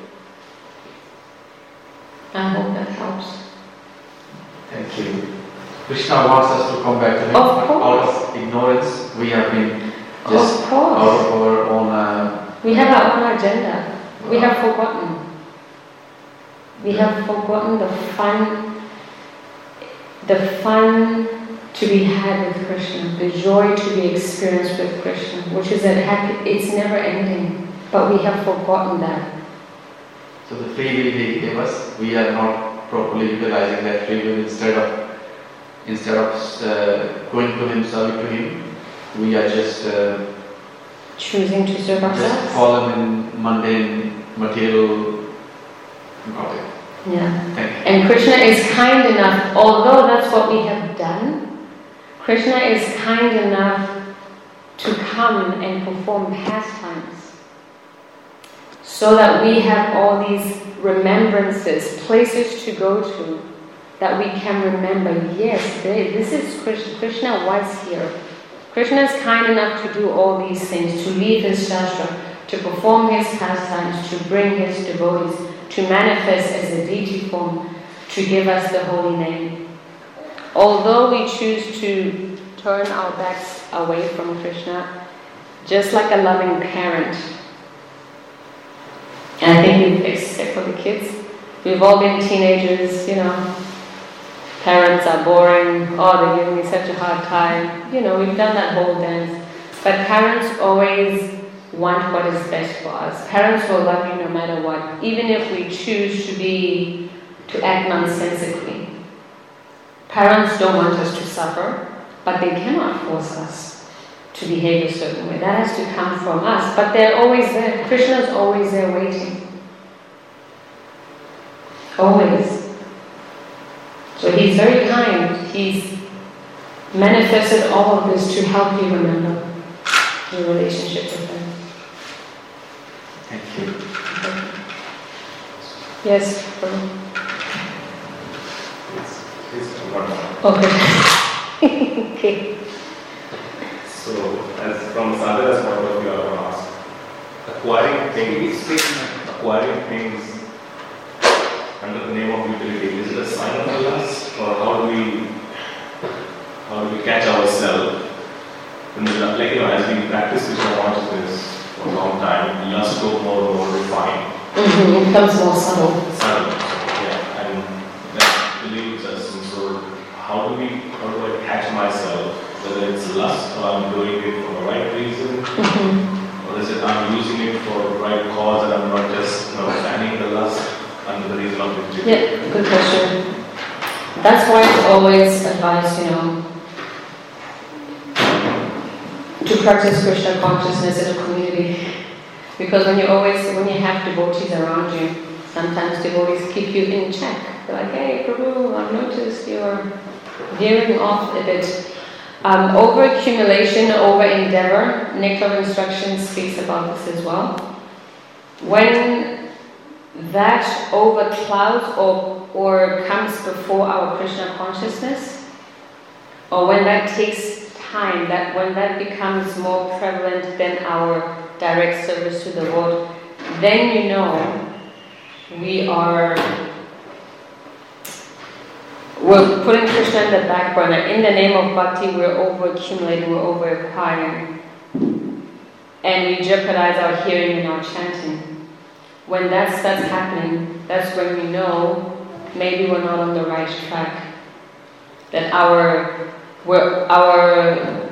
A: I hope that helps.
C: Thank you. Krishna wants us to come back to him.
A: Of course.
C: Out of ignorance, we have been just
A: of course.
C: out of our own... Uh,
A: we have our own agenda. We have forgotten. We have forgotten the fun, the fun to be had with Krishna, the joy to be experienced with Krishna, which is that happy, it's never ending, but we have forgotten that.
C: So the free will He gave us, we are not properly utilizing that free will. Instead of instead of uh, going to Him, serving to Him, we are just uh,
A: choosing to serve
C: just
A: ourselves.
C: fallen in mundane, material. Got it.
A: Yeah.
C: Thank you.
A: And Krishna is kind enough, although that's what we have done, Krishna is kind enough to come and perform pastimes so that we have all these remembrances, places to go to, that we can remember, yes, they, this is Krishna, Krishna was here. Krishna is kind enough to do all these things, to leave his shastra, to perform his pastimes, to bring his devotees, to manifest as a deity form, to give us the holy name. Although we choose to turn our backs away from Krishna, just like a loving parent, and I think we've, except for the kids, we've all been teenagers, you know, parents are boring, oh, they give me such a hard time, you know, we've done that whole dance. But parents always want what is best for us. Parents will love you no matter what, even if we choose to be, to act nonsensically. Parents don't want us to suffer, but they cannot force us to behave a certain way. That has to come from us, but they're always there. Krishna is always there waiting. Always. So he's very kind. He's manifested all of this to help you remember your relationship with him.
C: Thank you.
A: Yes, Prabhu. Okay. Okay.
D: So, as from Sadhana's point of view, I want to ask, acquiring things, acquiring things under the name of utility, is it a sign of a lust, or how do we, how do we catch ourselves? Like, you know, as we practice Krishna consciousness for a long time, lust grows more and more refined.
A: Mm-hmm. It becomes more subtle.
D: Subtle, yeah, and that believes us. And so, how do we, how do I catch myself? Whether it's lust or I'm doing it for the right reason, mm-hmm. or is it I'm using it for the right cause and I'm not just, you know, fanning the lust under the reason of it.
A: Yeah, good question. That's why it's always advised, you know, to practice Krishna consciousness in a community. Because when you always, when you have devotees around you, sometimes devotees keep you in check. They're like, hey, Prabhu, I've noticed you're veering off a bit. Um, over-accumulation, over-endeavor, Nectar of Instruction speaks about this as well. When that overclouds or, or comes before our Krishna consciousness, or when that takes time, that when that becomes more prevalent than our direct service to the Lord, then you know we are We're putting Krishna in the back burner. In the name of bhakti, we're over-accumulating, we're over-acquiring. And we jeopardize our hearing and our chanting. When that starts happening, that's when we know maybe we're not on the right track. That our, we're, our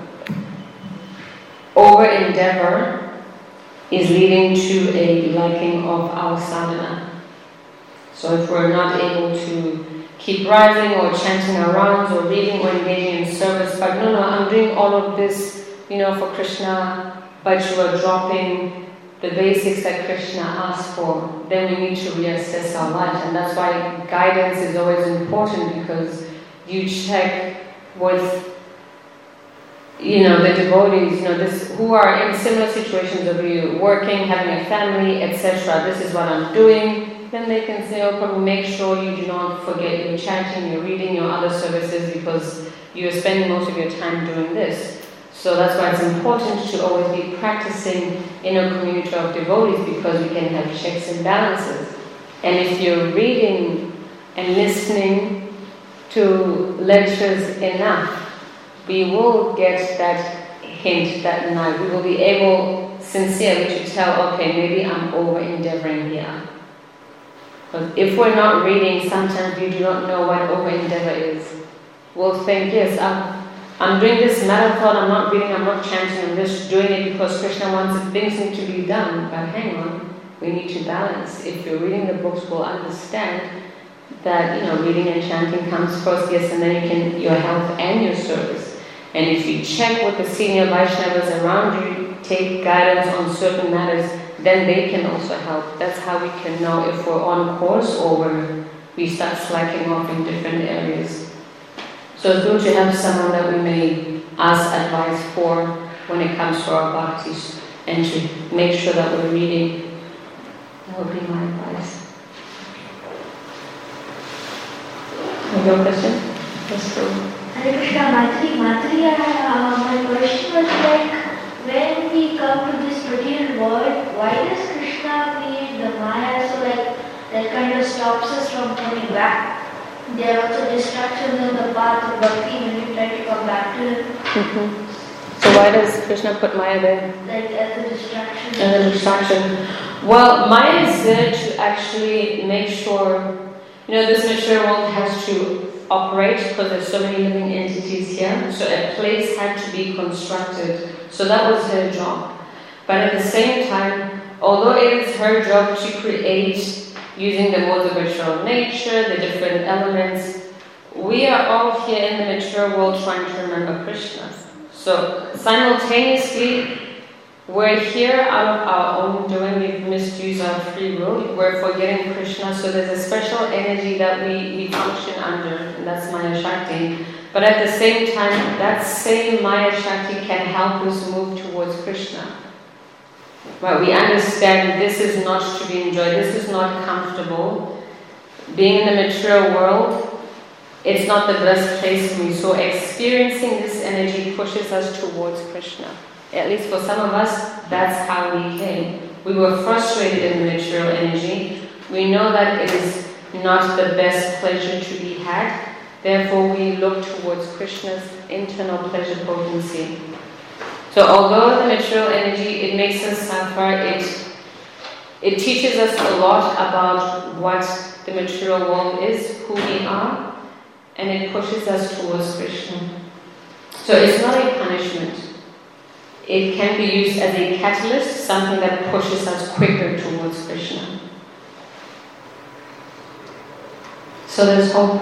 A: over-endeavor is leading to a lacking of our sadhana. So if we're not able to keep rising or chanting our rounds or reading or engaging in service, but no, no, I'm doing all of this, you know, for Krishna, but you are dropping the basics that Krishna asked for, then we need to reassess our life. And that's why guidance is always important, because you check with, you know, the devotees, you know, this, who are in similar situations of you, working, having a family, et cetera. This is what I'm doing. Then they can say, oh, probably make sure you do not forget your chanting, your reading, your other services, because you're spending most of your time doing this. So that's why it's important to always be practicing in a community of devotees, because we can have checks and balances. And if you're reading and listening to lectures enough, we will get that hint that night. We will be able sincerely to tell, okay, maybe I'm over-endeavoring here. Because if we're not reading, sometimes we do not know what over endeavor is. We'll think, yes, I'm, I'm doing this marathon, I'm not reading, I'm not chanting, I'm just doing it because Krishna wants it, things need to be done. But hang on, we need to balance. If you're reading the books, we'll understand that, you know, reading and chanting comes first, yes, and then you can, your health and your service. And if you check with the senior Vaishnavas around you, take guidance on certain matters, then they can also help. That's how we can know if we're on course or we're, we start slacking off in different areas. So it's good to have someone that we may ask advice for when it comes to our bhaktis and to make sure that we're reading. That would be my advice. Your question? Yes, sir.
E: Hare Krishna, Madhuri. Madhuri, uh, my question was like, when we come to this material world, why does Krishna create the Maya? So like, that kind of stops us from coming back. There are also distractions on the path of bhakti when we try to come back to Him.
A: Mm-hmm. So why does Krishna put Maya there?
E: Like as a distraction.
A: As a distraction. Well, Maya is there to actually make sure, you know, this material world has to operate because there's so many living entities here. So a place had to be constructed. So that was her job. But at the same time, although it is her job to create using the modes of material nature, the different elements, we are all here in the material world trying to remember Krishna. So simultaneously, we're here out of our own doing, we've misused our free will, we're forgetting Krishna, so there's a special energy that we, we function under, and that's Maya Shakti. But at the same time, that same Maya Shakti can help us move towards Krishna. Right, we understand this is not to be enjoyed, this is not comfortable. Being in the material world, it's not the best place for me. So experiencing this energy pushes us towards Krishna. At least for some of us, that's how we came. We were frustrated in the material energy. We know that it is not the best pleasure to be had. Therefore, we look towards Krishna's internal pleasure potency. So although the material energy, it makes us suffer, it, it teaches us a lot about what the material world is, who we are, and it pushes us towards Krishna. So it's not a punishment. It can be used as a catalyst, something that pushes us quicker towards Krishna. So there's hope.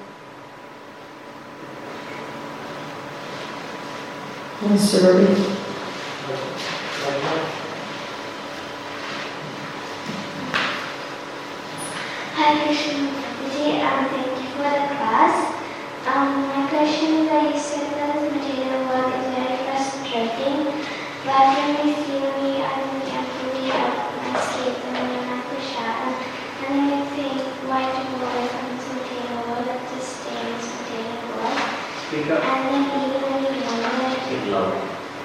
A: Mister Ravi.
E: Hi Krishna, Vijay, and thank you for the class. Um, my question is that you said that the material world is very frustrating, but when we feel we are in the empty of my state and we are prashadam, and then we think, why to go away from this material world, let's just stay in this material world.
D: Speak up.
E: And then even when we wonder,
D: Speak loud.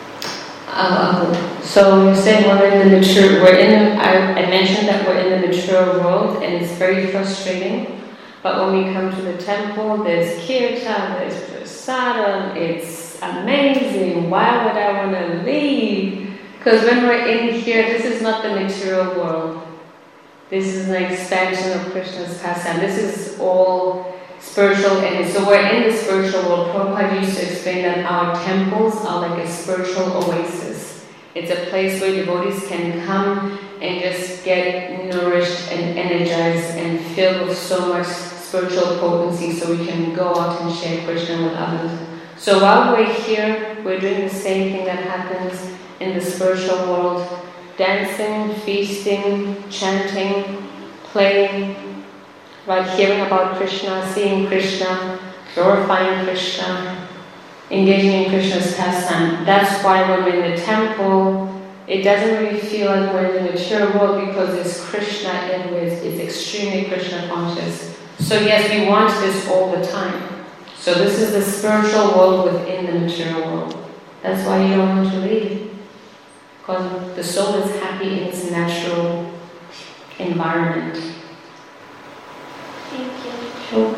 A: Uh, so you said we're in the mature, we're in, I, I mentioned that we're in the mature world and it's very frustrating. But when we come to the temple, there's kirtan, there's prasadam, it's amazing. Why would I want to leave? Because when we're in here, this is not the material world. This is an expansion of Krishna's pastime. This is all spiritual energy. So we're in the spiritual world. Prabhupada used to explain that our temples are like a spiritual oasis. It's a place where devotees can come and just get nourished and energized and filled with so much spiritual potency so we can go out and share Krishna with others. So while we're here, we're doing the same thing that happens in the spiritual world. Dancing, feasting, chanting, playing, right, hearing about Krishna, seeing Krishna, glorifying Krishna, engaging in Krishna's pastime. That's why when we're in the temple, it doesn't really feel like we're in the mature world because it's Krishna everywhere. It's extremely Krishna conscious. So yes, we want this all the time. So this is the spiritual world within the material world. That's why you don't want to leave. Because the soul is happy in its natural environment.
E: thank you.
A: Sure.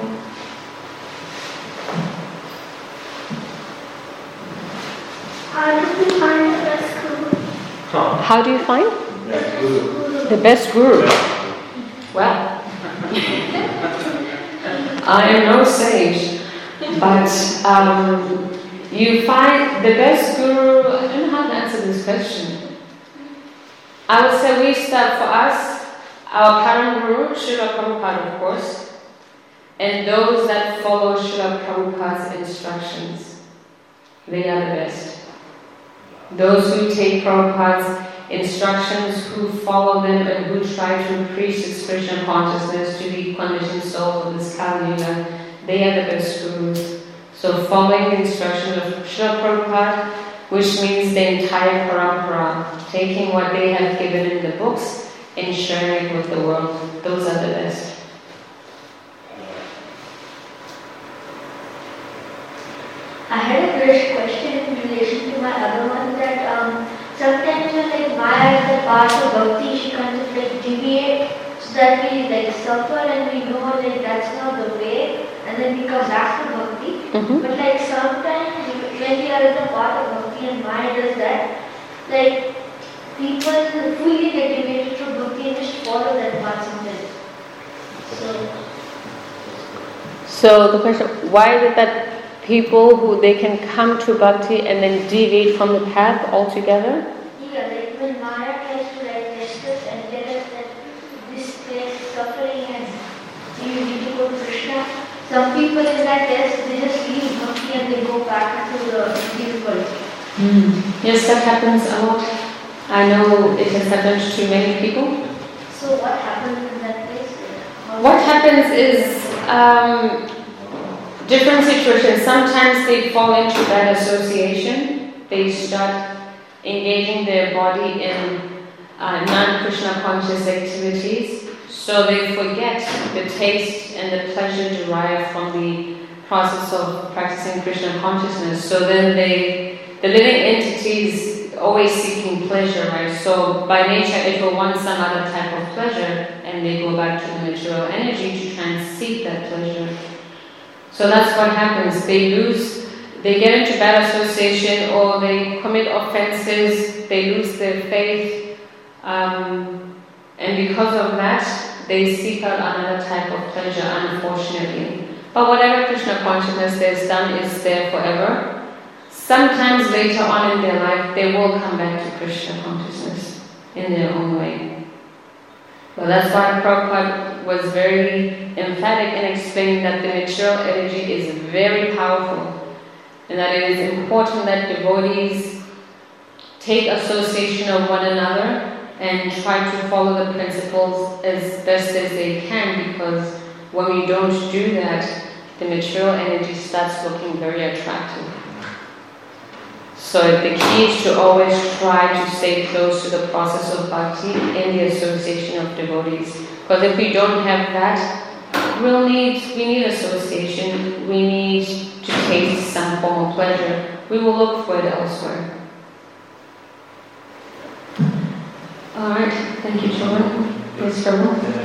E: How do we find the best guru?
A: How do you find
D: Yeah, good.
A: the best guru? Well, I am no sage, but um, you find the best guru. I don't know how to answer this question. I would say we start for us, our parent guru, Srila Prabhupada, of course, and those that follow Srila Prabhupada's instructions. They are the best. Those who take Prabhupada's instructions, who follow them, and who try to increase expression consciousness to the conditioned souls of this Kali Yuga, they are the best gurus. So following the instructions of Srila Prabhupada, which means the entire parampara, taking what they have given in the books and sharing it with the world, those are the best.
E: I had a great question in relation to my other one that um, sometimes when like Maya is a part of bhakti, she kind of like deviate so that we like suffer and we know like that's not the way and then we come back to bhakti.
A: Mm-hmm.
E: But like sometimes when we are in a part of bhakti and Maya does that, like people fully get deviated from bhakti and just follow that path sometimes. So,
A: So the question, why did that people who they can come to bhakti and then deviate from the path altogether?
E: yeah, like when Maya tries to like test us and tell us that this place is suffering and you need to go to Krishna, some people in that test, they just leave bhakti and they go back to the real world.
A: Mm. Yes, that happens a lot. I know it has happened to many people.
E: So what happens in that case? How
A: What happens is um, different situations. Sometimes they fall into bad association. They start engaging their body in uh, non-Krishna conscious activities. So they forget the taste and the pleasure derived from the process of practicing Krishna consciousness. So then they, the living entities always seeking pleasure, right? So by nature it will want some other type of pleasure and they go back to the material energy to try and seek that pleasure. So that's what happens. They lose, they get into bad association or they commit offenses, they lose their faith, um, and because of that, they seek out another type of pleasure, unfortunately. But whatever Krishna consciousness there's done is there forever. Sometimes later on in their life, they will come back to Krishna consciousness in their own way. Well, that's why Prabhupada was very emphatic in explaining that the material energy is very powerful and that it is important that devotees take association of one another and try to follow the principles as best as they can, because when we don't do that, the material energy starts looking very attractive. So the key is to always try to stay close to the process of bhakti and the association of devotees. Because if we don't have that, we'll need, we need association, we need to taste some form of pleasure. We will look for it elsewhere. Alright, thank you, children. Yes, Prabhu.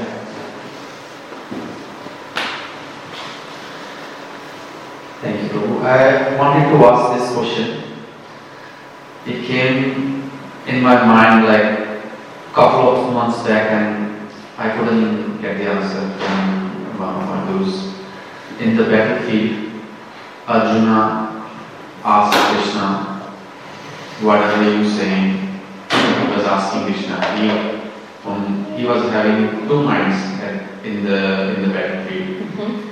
C: Thank you, Prabhu. I wanted to ask this question. It came in my mind like a couple of months back and I couldn't get the answer from one of my gurus. In the battlefield, Arjuna asked Krishna, what are you saying? He was asking Krishna. He, um, he was having two minds at, in the in the battlefield.
A: Mm-hmm.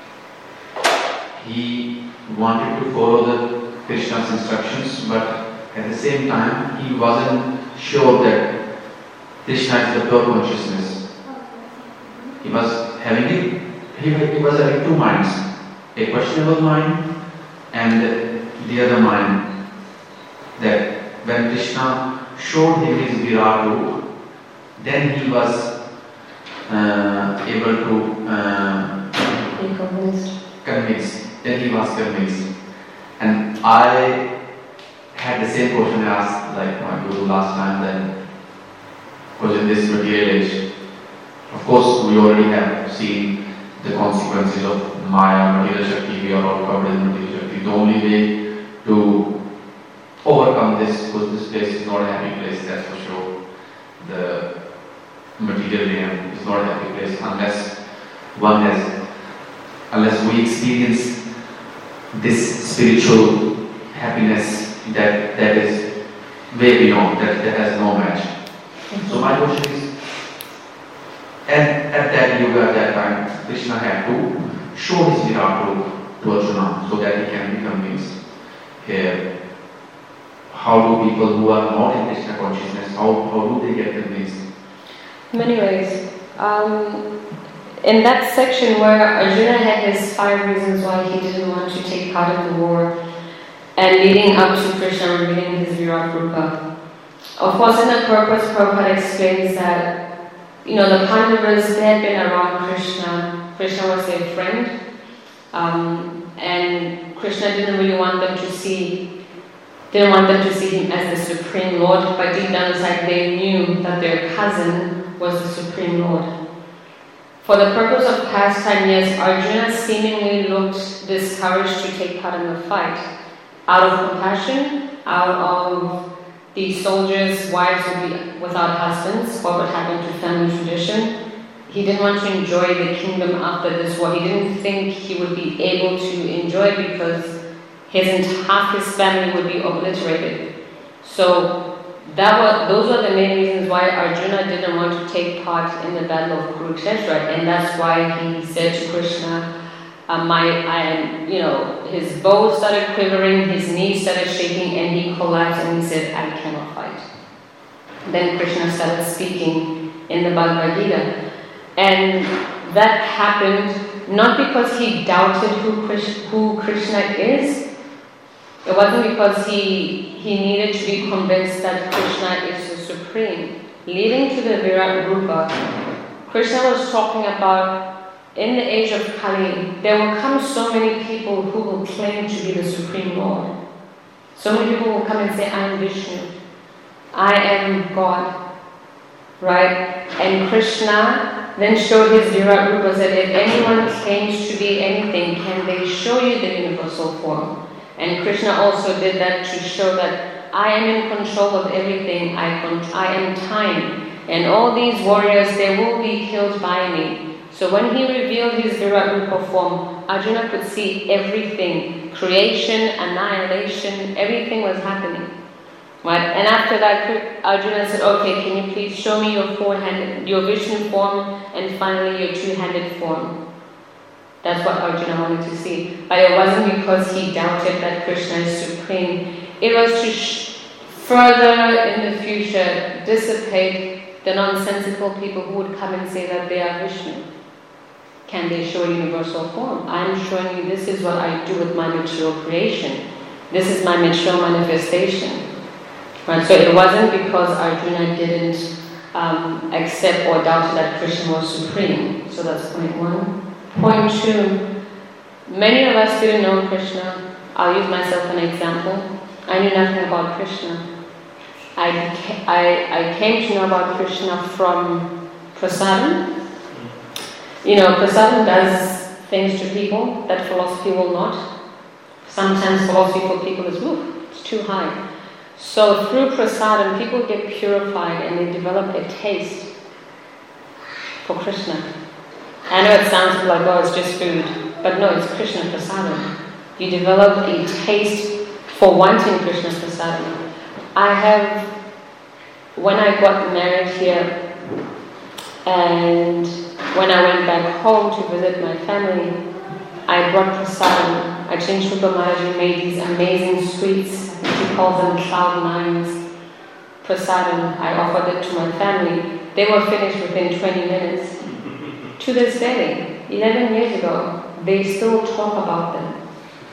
C: He wanted to follow the Krishna's instructions, but at the same time, he wasn't sure that Krishna is the pure consciousness. He was having it, he, he was having two minds, a questionable mind and the other mind. That when Krishna showed him his Virat Roop, then he was uh, able to uh,
A: Be convinced.
C: convince. Then he was convinced. And I had the same question I asked like my guru last time, then because in this material age, of course we already have seen the consequences of Maya, material Shakti, we are all covered in material Shakti. The only way to overcome this, because this place is not a happy place, that's for sure. The material realm is not a happy place unless one has unless we experience this spiritual happiness that, that is way beyond, that, that has no match. Mm-hmm. So my question is, at, at that yoga at that time, Krishna had to show his Virat Rupa to Arjuna so that he can be convinced. Here, how do people who are not in Krishna consciousness, how, how do they get convinced?
A: Many ways. Um, in that section where Arjuna had his five reasons why he didn't want to take part in the war, and leading up to Krishna revealing his Virat Rupa. Of course, in the purpose, Prabhupada explains that, you know, the Pandavas, they had been around Krishna. Krishna was their friend. Um, and Krishna didn't really want them to see, didn't want them to see him as the Supreme Lord, but deep down inside they knew that their cousin was the Supreme Lord. For the purpose of pastime, yes, Arjuna seemingly looked discouraged to take part in the fight. Out of compassion, out of the soldiers' wives would be without husbands, what would happen to family tradition. He didn't want to enjoy the kingdom after this war. He didn't think he would be able to enjoy it because his half his family would be obliterated. So that was, those were the main reasons why Arjuna didn't want to take part in the battle of Kurukshetra, and that's why he said to Krishna, uh, "My, I am," you know, his bow started quivering, his knees started shaking, and he collapsed, and he said, "I cannot fight." Then Krishna started speaking in the Bhagavad Gita. And that happened not because he doubted who Krishna, who Krishna is. It wasn't because he, he needed to be convinced that Krishna is the Supreme. Leading to the Virat Rupa, Krishna was talking about, in the age of Kali, there will come so many people who will claim to be the Supreme Lord. So many people will come and say, "I am Vishnu. I am God." Right? And Krishna then showed his Virat Rupa, said, if anyone claims to be anything, can they show you the universal form? And Krishna also did that to show that I am in control of everything, I, con- I am time. And all these warriors, they will be killed by me. So when he revealed his Virat Rupa form, Arjuna could see everything. Creation, annihilation, everything was happening. Right? And after that, Arjuna said, "Okay, can you please show me your four-handed, your Vishnu form, and finally your two-handed form?" That's what Arjuna wanted to see. But it wasn't because he doubted that Krishna is supreme. It was to sh- further in the future dissipate the nonsensical people who would come and say that they are Vishnu. Can they show a universal form? I'm showing you this is what I do with my material creation. This is my material manifestation. Right, so it wasn't because Arjuna didn't um, accept or doubt that Krishna was supreme. So that's point one. Point two, many of us didn't know Krishna. I'll use myself as an example. I knew nothing about Krishna. I, beca- I, I came to know about Krishna from prasadam. You know, prasadam does things to people that philosophy will not. Sometimes philosophy for people is, ooh, it's too high. So through prasadam, people get purified and they develop a taste for Krishna. I know it sounds like, oh, it's just food, but no, it's Krishna prasadam. You develop a taste for wanting Krishna prasadam. I have, when I got married here, and when I went back home to visit my family, I brought prasadam. Ajahn Shuka Maharaji made these amazing sweets. He calls them cloud nines. Prasadam. I offered it to my family. They were finished within twenty minutes. To this day, eleven years ago, they still talk about them.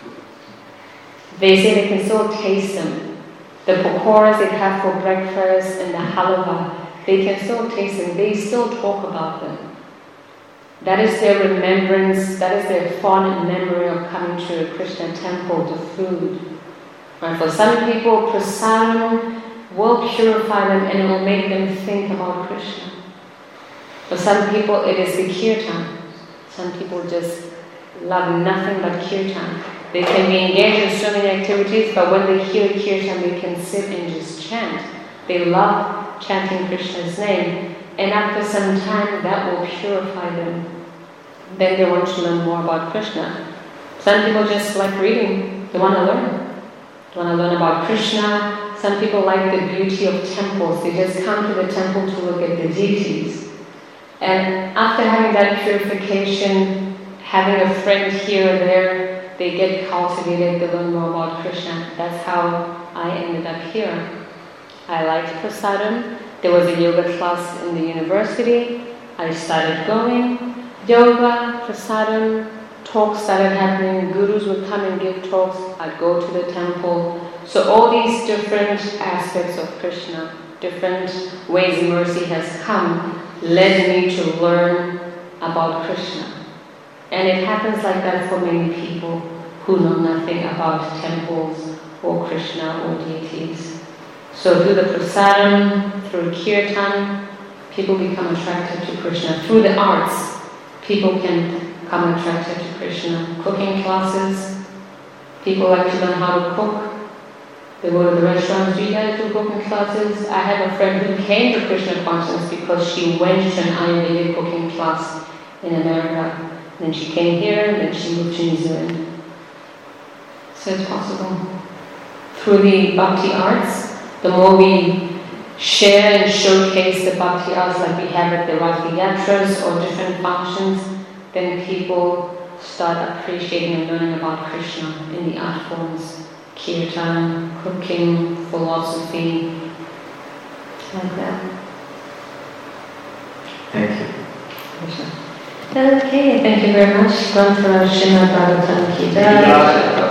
A: They say they can still taste them. The pakoras they have for breakfast and the halava, they can still taste them. They still talk about them. That is their remembrance, that is their fond memory of coming to a Krishna temple, to food. Right? For some people, prasadam will purify them and it will make them think about Krishna. For some people, it is the kirtan. Some people just love nothing but kirtan. They can be engaged in so many activities, but when they hear kirtan, they can sit and just chant. They love chanting Krishna's name. And after some time, that will purify them. then they want to learn more about Krishna. Some people just like reading, they want to learn. They want to learn about Krishna. Some people like the beauty of temples. They just come to the temple to look at the deities. And after having that purification, having a friend here or there, they get cultivated, they learn more about Krishna. That's how I ended up here. I liked prasadam. There was a yoga class in the university. I started going. Yoga, prasadam, talks started happening. Gurus would come and give talks. I'd go to the temple. So all these different aspects of Krishna, different ways mercy has come, led me to learn about Krishna. And it happens like that for many people who know nothing about temples or Krishna or deities. So through the prasadam, through kirtan, people become attracted to Krishna. Through the arts, people can become attracted to Krishna. Cooking classes, people like to learn how to cook. They go to the restaurants. Do you guys do cooking classes? I have a friend who came to Krishna consciousness because she went to an Ayurvedic cooking class in America. Then she came here, and then she moved to New Zealand. So it's possible. Through the bhakti arts, the more we share and showcase the bhakti arts like we have at the Rathi Yatras or different functions, then people start appreciating and learning about Krishna in the art forms. Kirtan, cooking, philosophy, like that.
C: Thank you.
A: Okay, thank you very much. Granthara Srimad Bhagavatam Ki Jai.